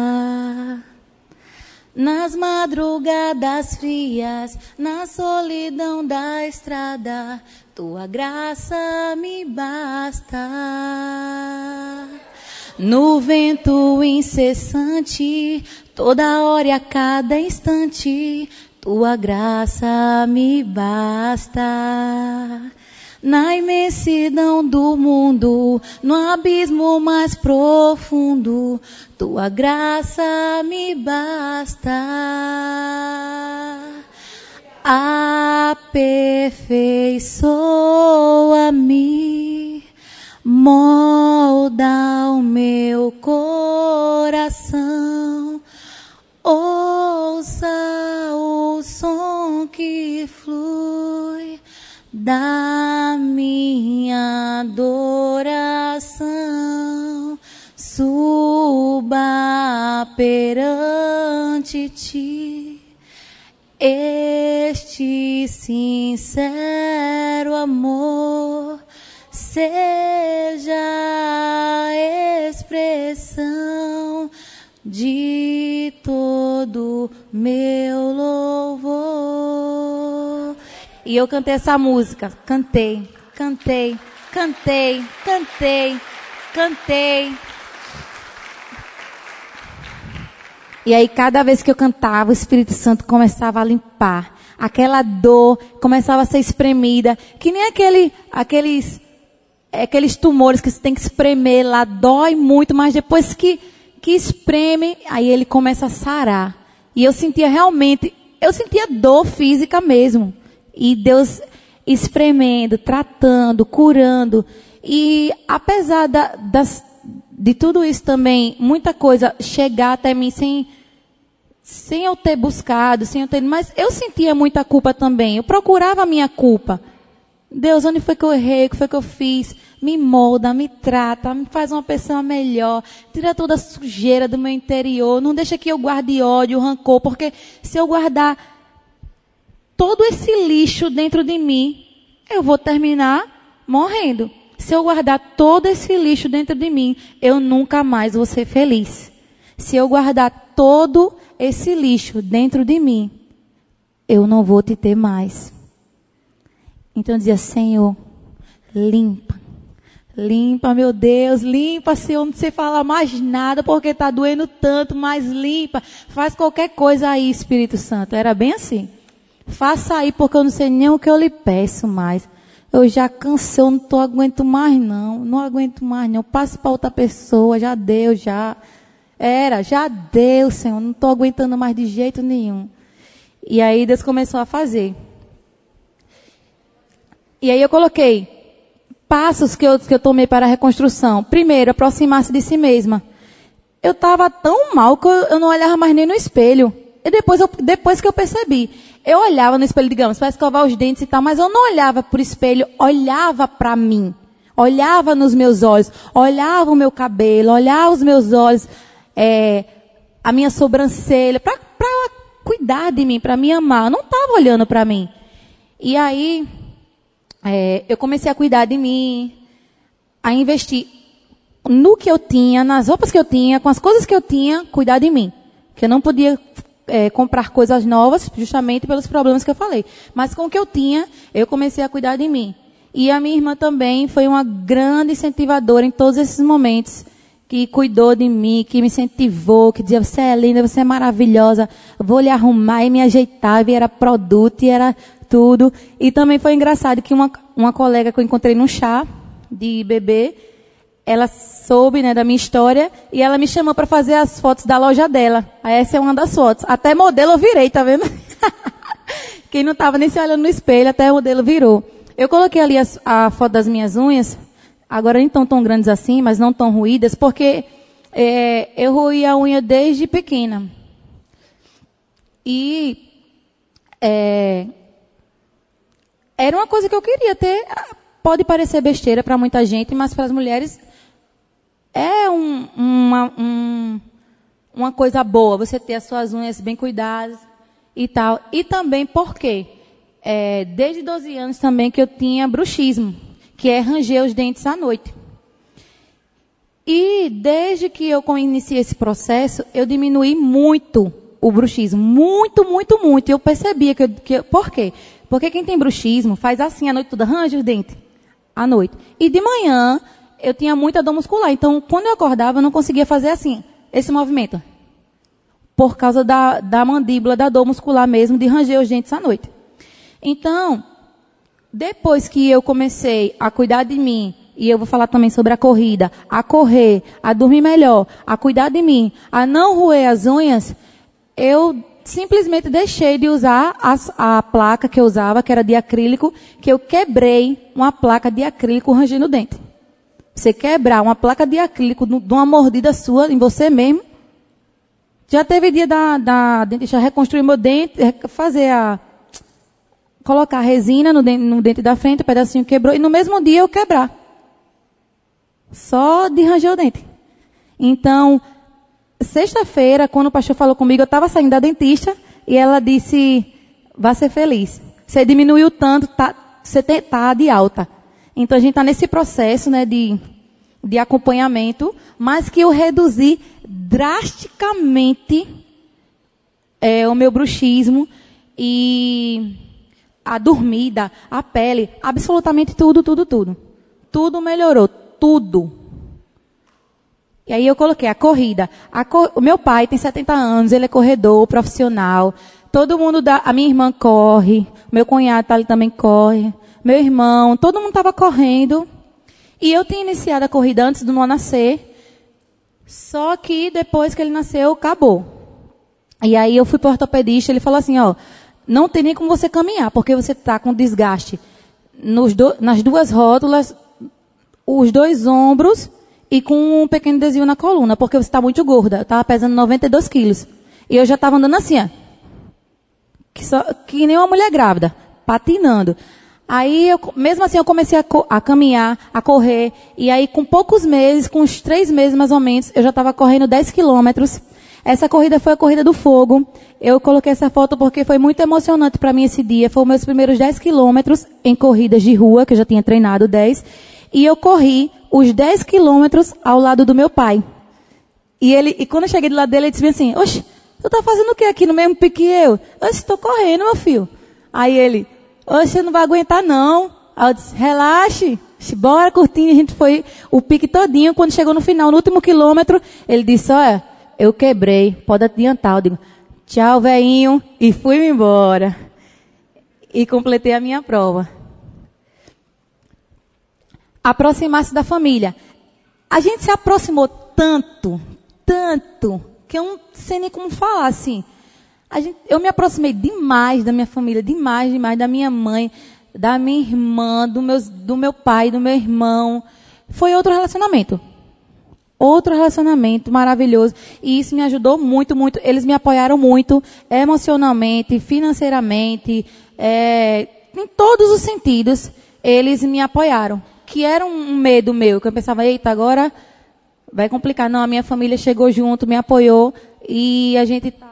Nas madrugadas frias, na solidão da estrada, tua graça me basta. No vento incessante, toda hora e a cada instante, tua graça me basta. Na imensidão do mundo, no abismo mais profundo, tua graça me basta. Aperfeiçoa-me, molda o meu coração, ouça o som que flui da minha adoração, suba perante ti este sincero amor, seja a expressão de todo meu louvor. E eu cantei essa música, cantei. E aí cada vez que eu cantava, o Espírito Santo começava a limpar. Aquela dor começava a ser espremida, que nem aqueles tumores que você tem que espremer lá, dói muito, mas depois que espreme, aí ele começa a sarar. E eu sentia dor física mesmo. E Deus espremendo, tratando, curando. E apesar de tudo isso também, muita coisa chegar até mim sem eu ter buscado, mas eu sentia muita culpa também. Eu procurava a minha culpa. Deus, onde foi que eu errei? O que foi que eu fiz? Me molda, me trata, me faz uma pessoa melhor. Tira toda a sujeira do meu interior. Não deixa que eu guarde ódio, rancor, porque se eu guardar todo esse lixo dentro de mim, eu vou terminar morrendo. Se eu guardar todo esse lixo dentro de mim, eu nunca mais vou ser feliz. Se eu guardar todo esse lixo dentro de mim, eu não vou te ter mais. Então eu dizia, Senhor, limpa, meu Deus, limpa, Senhor, não sei falar mais nada porque está doendo tanto, mas limpa, faz qualquer coisa aí, Espírito Santo. Era bem assim. Faça aí porque eu não sei nem o que eu lhe peço mais. Eu já cansei, eu não aguento mais não aguento mais não. Passe para outra pessoa, já deu, já deu, Senhor, não estou aguentando mais de jeito nenhum. E aí Deus começou a fazer. E aí eu coloquei passos que eu tomei para a reconstrução. Primeiro, aproximar-se de si mesma. Eu estava tão mal que eu não olhava mais nem no espelho. E depois que eu percebi, eu olhava no espelho, digamos, para escovar os dentes e tal, mas eu não olhava para o espelho, olhava para mim. Olhava nos meus olhos, olhava o meu cabelo, olhava os meus olhos, a minha sobrancelha, para cuidar de mim, para me amar. Eu não estava olhando para mim. E aí, eu comecei a cuidar de mim, a investir no que eu tinha, nas roupas que eu tinha, com as coisas que eu tinha, cuidar de mim. Que eu não podia comprar coisas novas, justamente pelos problemas que eu falei. Mas com o que eu tinha, eu comecei a cuidar de mim. E a minha irmã também foi uma grande incentivadora em todos esses momentos, que cuidou de mim, que me incentivou, que dizia, você é linda, você é maravilhosa, vou lhe arrumar e me ajeitar, e era produto, e era tudo. E também foi engraçado que uma colega que eu encontrei num chá de bebê, ela soube, da minha história, e ela me chamou para fazer as fotos da loja dela. Aí essa é uma das fotos. Até modelo eu virei, tá vendo? Quem não estava nem se olhando no espelho, até o modelo virou. Eu coloquei ali a foto das minhas unhas, agora nem tão grandes assim, mas não tão ruídas, porque eu roí a unha desde pequena. E era uma coisa que eu queria ter. Pode parecer besteira para muita gente, mas para as mulheres é uma coisa boa você ter as suas unhas bem cuidadas e tal. E também porque desde 12 anos também que eu tinha bruxismo, que é ranger os dentes à noite. E desde que eu iniciei esse processo, eu diminui muito o bruxismo. Muito, muito, muito. E eu percebia por quê? Porque quem tem bruxismo faz assim a noite toda, arranja os dentes à noite. E de manhã eu tinha muita dor muscular. Então, quando eu acordava, eu não conseguia fazer assim, esse movimento. Por causa da mandíbula, da dor muscular mesmo, de ranger os dentes à noite. Então, depois que eu comecei a cuidar de mim, e eu vou falar também sobre a corrida, a correr, a dormir melhor, a cuidar de mim, a não roer as unhas, eu simplesmente deixei de usar a placa que eu usava, que era de acrílico, que eu quebrei uma placa de acrílico rangendo o dente. Você quebrar uma placa de acrílico de uma mordida sua em você mesmo. Já teve dia da dentista reconstruir meu dente, colocar a resina no dente da frente, o pedacinho quebrou, e no mesmo dia eu quebrar. Só de ranger o dente. Então, sexta-feira, quando o pastor falou comigo, eu estava saindo da dentista, e ela disse, vá ser feliz. Você diminuiu tanto, você está de alta. Então, a gente está nesse processo, de acompanhamento, mas que eu reduzi drasticamente o meu bruxismo e a dormida, a pele, absolutamente tudo. Tudo melhorou, tudo. E aí eu coloquei a corrida. O meu pai tem 70 anos, ele é corredor profissional. Todo mundo a minha irmã corre, meu cunhado ali também corre, meu irmão, todo mundo estava correndo. E eu tinha iniciado a corrida antes do Noah nascer, só que depois que ele nasceu, acabou. E aí eu fui para o ortopedista, ele falou assim, não tem nem como você caminhar, porque você está com desgaste nas duas rótulas, os dois ombros e com um pequeno desvio na coluna, porque você está muito gorda. Eu estava pesando 92 quilos. E eu já estava andando assim, ó, que nem uma mulher grávida, patinando. Aí, mesmo assim, eu comecei a caminhar, a correr. E aí, com poucos meses, com uns 3 meses mais ou menos, eu já estava correndo 10 quilômetros. Essa corrida foi a Corrida do Fogo. Eu coloquei essa foto porque foi muito emocionante para mim esse dia. Foram meus primeiros 10 quilômetros em corridas de rua, que eu já tinha treinado 10. E eu corri os 10 quilômetros ao lado do meu pai. E quando eu cheguei do lado dele, ele disse assim, oxe, tu tá fazendo o que aqui no mesmo pique que eu? Oxe, estou correndo, meu filho. Aí ele, oxe, você não vai aguentar não. Aí eu disse, relaxe, bora curtindo. A gente foi o pique todinho. Quando chegou no final, no último quilômetro, ele disse, olha, eu quebrei, pode adiantar. Eu digo, tchau, velhinho, e fui embora. E completei a minha prova. Aproximar-se da família. A gente se aproximou tanto, que eu não sei nem como falar, assim. Eu me aproximei demais da minha família, demais da minha mãe, da minha irmã, do meu pai, do meu irmão. Foi outro relacionamento maravilhoso. E isso me ajudou muito, muito. Eles me apoiaram muito, emocionalmente, financeiramente, em todos os sentidos, eles me apoiaram. Que era um medo meu, que eu pensava, eita, agora vai complicar. Não, a minha família chegou junto, me apoiou, e a gente tá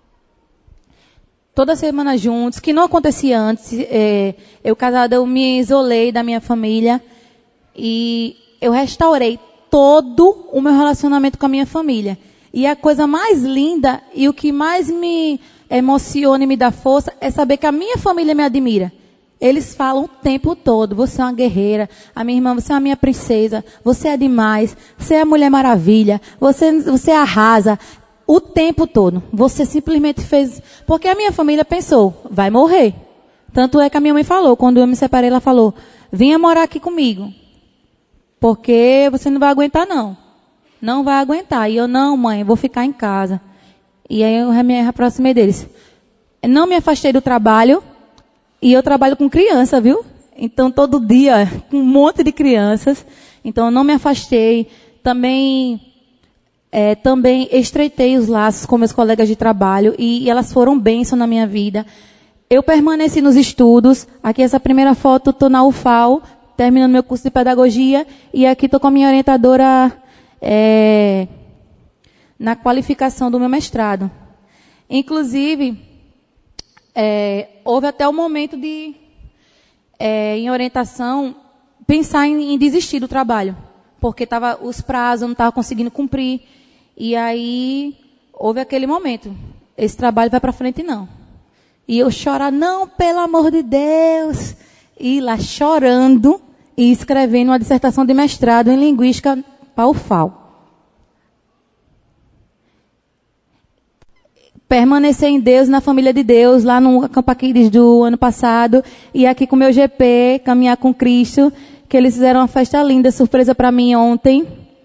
toda semana juntos, que não acontecia antes. Eu casada, eu me isolei da minha família, e eu restaurei todo o meu relacionamento com a minha família. E a coisa mais linda, e o que mais me emociona e me dá força, é saber que a minha família me admira. Eles falam o tempo todo, você é uma guerreira, a minha irmã, você é a minha princesa, você é demais, você é a Mulher Maravilha, você arrasa, o tempo todo. Você simplesmente fez, porque a minha família pensou, vai morrer. Tanto é que a minha mãe falou, quando eu me separei, ela falou, venha morar aqui comigo, porque você não vai aguentar não. Não vai aguentar. E eu, não mãe, eu vou ficar em casa. E aí eu me aproximei deles. Não me afastei do trabalho. E eu trabalho com criança, viu? Então, todo dia, com um monte de crianças. Então, eu não me afastei. Também estreitei os laços com meus colegas de trabalho. E elas foram bênção na minha vida. Eu permaneci nos estudos. Aqui, essa primeira foto, estou na UFAL, terminando meu curso de pedagogia. E aqui estou com a minha orientadora na qualificação do meu mestrado. Inclusive, houve até o momento de, em orientação, pensar em desistir do trabalho, porque os prazos eu não estava conseguindo cumprir. E aí, houve aquele momento, esse trabalho vai para frente não. E eu chorar, não, pelo amor de Deus. E lá chorando e escrevendo uma dissertação de mestrado em linguística para o UFAL. Permanecer em Deus, na família de Deus, lá no Campo Aquiles do ano passado, e aqui com o meu GP, Caminhar com Cristo, que eles fizeram uma festa linda, surpresa para mim ontem.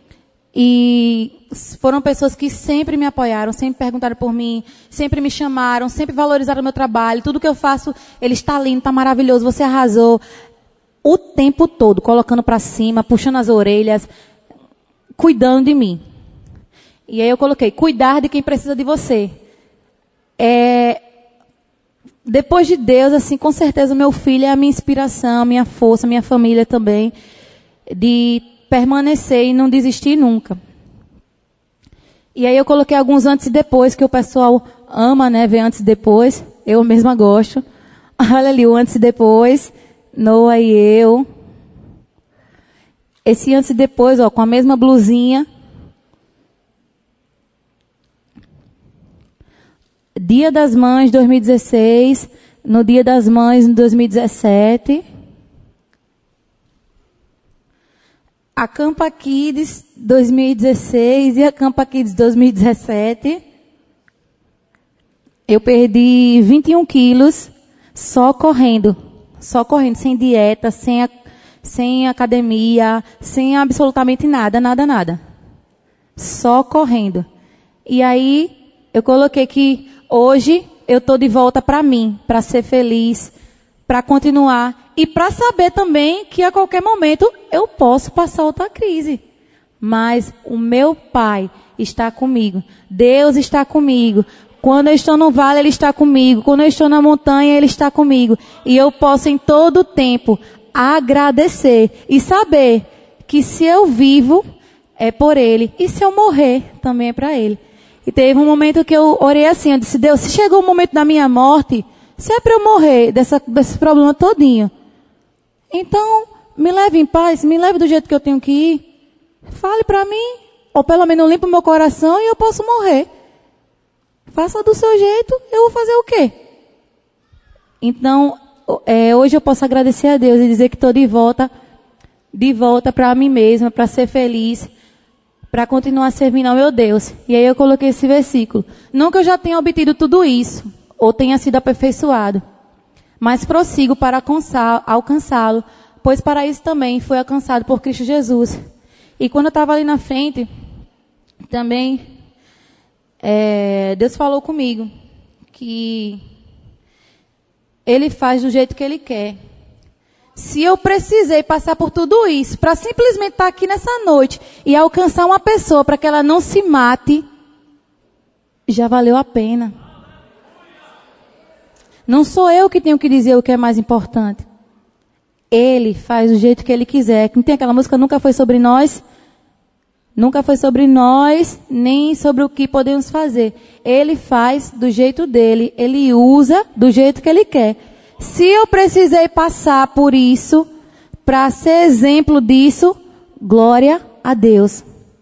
E foram pessoas que sempre me apoiaram, sempre perguntaram por mim, sempre me chamaram, sempre valorizaram o meu trabalho. Tudo que eu faço, ele está lindo, está maravilhoso, você arrasou. O tempo todo, colocando para cima, puxando as orelhas, cuidando de mim. E aí eu coloquei, cuidar de quem precisa de você. Depois de Deus, assim, com certeza meu filho é a minha inspiração, a minha força, a minha família também, de permanecer e não desistir nunca. E aí eu coloquei alguns antes e depois, que o pessoal ama, né, ver antes e depois, eu mesma gosto. Olha ali, o antes e depois, Noah e eu. Esse antes e depois, ó, com a mesma blusinha. Dia das Mães 2016, no Dia das Mães em 2017. A Campa Kids 2016 e a Campa Kids 2017. Eu perdi 21 quilos só correndo, sem dieta, sem academia, sem absolutamente nada. Só correndo. E aí eu coloquei que hoje eu estou de volta para mim, para ser feliz, para continuar e para saber também que a qualquer momento eu posso passar outra crise. Mas o meu Pai está comigo, Deus está comigo, Quando eu estou no vale, Ele está comigo. Quando eu estou na montanha, Ele está comigo. E eu posso em todo tempo agradecer e saber que se eu vivo, é por Ele. E se eu morrer, também é para Ele. E teve um momento que eu orei assim, eu disse, Deus, se chegou o momento da minha morte, se é para eu morrer desse problema todinho, então me leve em paz, me leve do jeito que eu tenho que ir. Fale para mim, ou pelo menos limpe o meu coração e eu posso morrer. Faça do seu jeito, eu vou fazer o quê? Então, hoje eu posso agradecer a Deus e dizer que estou de volta para mim mesma, para ser feliz, para continuar servindo ao meu Deus. E aí eu coloquei esse versículo. Não que eu já tenha obtido tudo isso, ou tenha sido aperfeiçoado, mas prossigo para alcançá-lo, pois para isso também foi alcançado por Cristo Jesus. E quando eu estava ali na frente, também Deus falou comigo que Ele faz do jeito que Ele quer. Se eu precisei passar por tudo isso para simplesmente estar aqui nessa noite e alcançar uma pessoa para que ela não se mate, já valeu a pena. Não sou eu que tenho que dizer o que é mais importante. Ele faz do jeito que Ele quiser. Não tem aquela música, nunca foi sobre nós? Nunca foi sobre nós, nem sobre o que podemos fazer. Ele faz do jeito dele. Ele usa do jeito que Ele quer. Se eu precisei passar por isso, para ser exemplo disso, glória a Deus.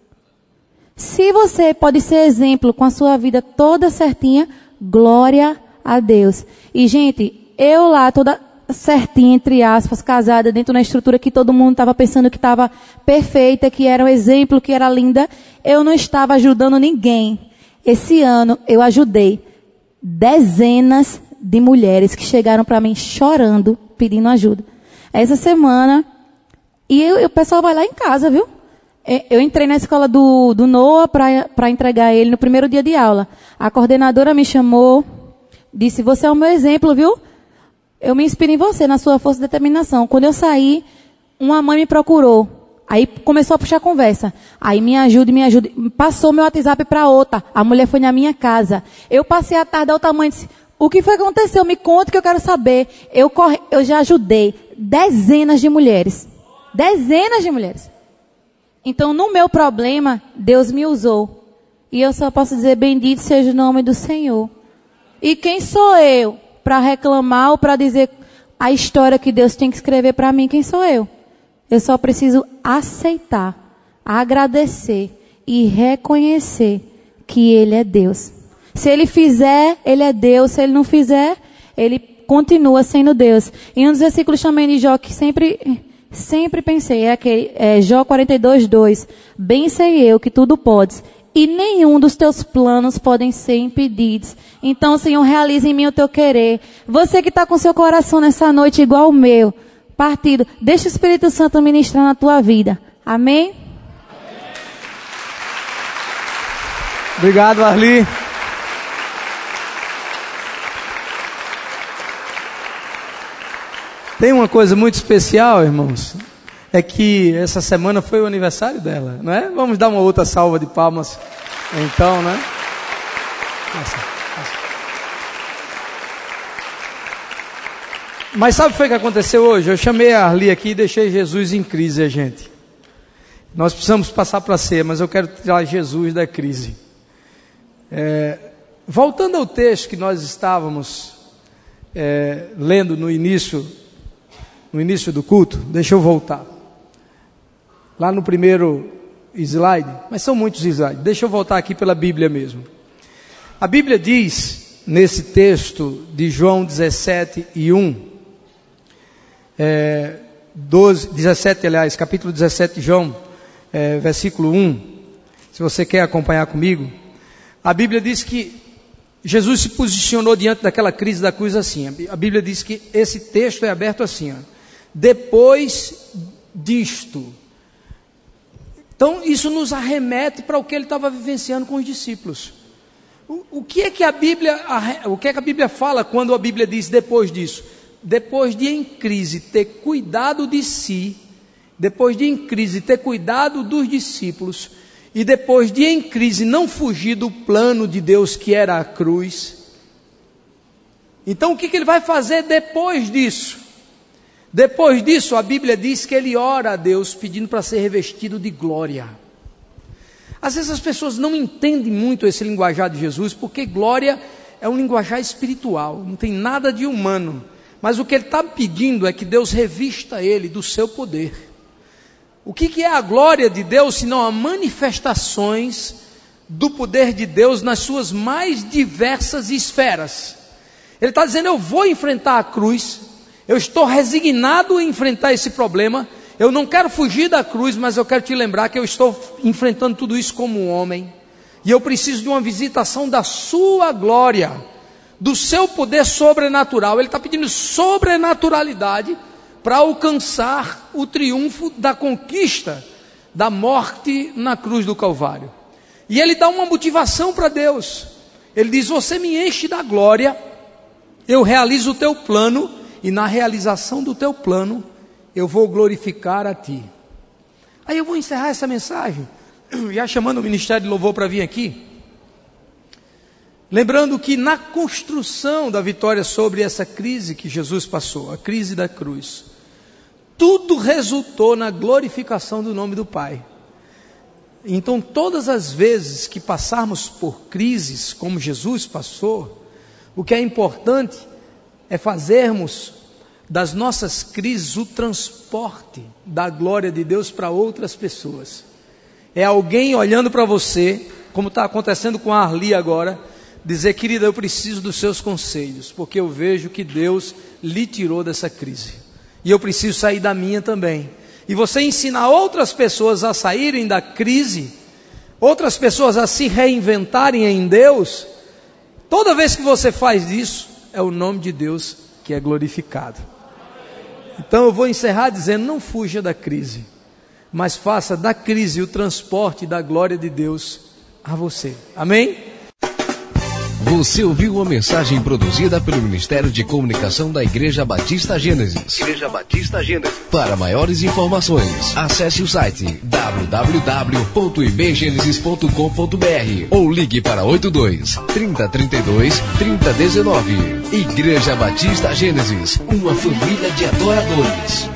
Se você pode ser exemplo com a sua vida toda certinha, glória a Deus. E, gente, eu lá toda certinha, entre aspas, casada, dentro da estrutura que todo mundo estava pensando que estava perfeita, que era um exemplo, que era linda, eu não estava ajudando ninguém. Esse ano eu ajudei dezenas de mulheres que chegaram para mim chorando, pedindo ajuda. Essa semana, e o pessoal vai lá em casa, viu? Eu entrei na escola do Noah para entregar ele no primeiro dia de aula. A coordenadora me chamou, disse, você é o meu exemplo, viu? Eu me inspiro em você, na sua força e determinação. Quando eu saí, uma mãe me procurou. Aí começou a puxar conversa. Aí me ajude. Passou meu WhatsApp para outra. A mulher foi na minha casa. Eu passei a tarde, a outra mãe disse, o que foi que aconteceu? Me conta que eu quero saber. Eu já ajudei dezenas de mulheres. Dezenas de mulheres. Então, no meu problema, Deus me usou. E eu só posso dizer, bendito seja o nome do Senhor. E quem sou eu para reclamar ou para dizer a história que Deus tem que escrever para mim? Quem sou eu? Eu só preciso aceitar, agradecer e reconhecer que Ele é Deus. Se Ele fizer, Ele é Deus. Se Ele não fizer, Ele continua sendo Deus. E um dos versículos também de Jó que sempre pensei, Jó 42:2. Bem sei eu que tudo podes, e nenhum dos teus planos podem ser impedidos. Então, Senhor, realize em mim o teu querer. Você que está com seu coração nessa noite igual o meu, partido, deixa o Espírito Santo ministrar na tua vida. Amém?
Obrigado, Arli. Tem uma coisa muito especial, irmãos, é que essa semana foi o aniversário dela, não é? Vamos dar uma outra salva de palmas, então, né? Nossa. Mas sabe o que foi que aconteceu hoje? Eu chamei a Arli aqui e deixei Jesus em crise, gente. Nós precisamos passar para a ceia, mas eu quero tirar Jesus da crise. Voltando ao texto que nós estávamos lendo no início do culto, deixa eu voltar. Lá no primeiro slide, mas são muitos slides, deixa eu voltar aqui pela Bíblia mesmo. A Bíblia diz, nesse texto de João 17:1, 17, aliás, capítulo 17 de João, versículo 1, se você quer acompanhar comigo, a Bíblia diz que Jesus se posicionou diante daquela crise da cruz assim. A Bíblia diz que esse texto é aberto assim, ó. Depois disto. Então isso nos arremete para o que ele estava vivenciando com os discípulos. O que é que a Bíblia fala quando a Bíblia diz depois disso? Depois de em crise ter cuidado de si, depois de em crise ter cuidado dos discípulos, e depois de em crise não fugir do plano de Deus que era a cruz, então o que ele vai fazer depois disso? Depois disso, a Bíblia diz que ele ora a Deus pedindo para ser revestido de glória. Às vezes as pessoas não entendem muito esse linguajar de Jesus, porque glória é um linguajar espiritual, não tem nada de humano. Mas o que ele está pedindo é que Deus revista ele do seu poder. O que é a glória de Deus, senão as manifestações do poder de Deus nas suas mais diversas esferas? Ele está dizendo, eu vou enfrentar a cruz, eu estou resignado em enfrentar esse problema, eu não quero fugir da cruz, mas eu quero te lembrar que eu estou enfrentando tudo isso como um homem, e eu preciso de uma visitação da sua glória, do seu poder sobrenatural. Ele está pedindo sobrenaturalidade para alcançar o triunfo da conquista da morte na cruz do Calvário. E ele dá uma motivação para Deus. Ele diz, você me enche da glória, eu realizo o teu plano, e na realização do teu plano, eu vou glorificar a ti. Aí eu vou encerrar essa mensagem, já chamando o Ministério de Louvor para vir aqui, lembrando que na construção da vitória sobre essa crise que Jesus passou, a crise da cruz, tudo resultou na glorificação do nome do Pai. Então todas as vezes que passarmos por crises como Jesus passou, o que é importante é fazermos das nossas crises o transporte da glória de Deus para outras pessoas. É alguém olhando para você, como está acontecendo com a Arli agora, dizer, querida, eu preciso dos seus conselhos, porque eu vejo que Deus lhe tirou dessa crise, e eu preciso sair da minha também. E você ensinar outras pessoas a saírem da crise, outras pessoas a se reinventarem em Deus, toda vez que você faz isso, é o nome de Deus que é glorificado. Então eu vou encerrar dizendo, não fuja da crise, mas faça da crise o transporte da glória de Deus a você. Amém?
Você ouviu uma mensagem produzida pelo Ministério de Comunicação da Igreja Batista Gênesis. Igreja Batista Gênesis. Para maiores informações, acesse o site www.ibgenesis.com.br ou ligue para 82 3032 3019. Igreja Batista Gênesis, uma família de adoradores.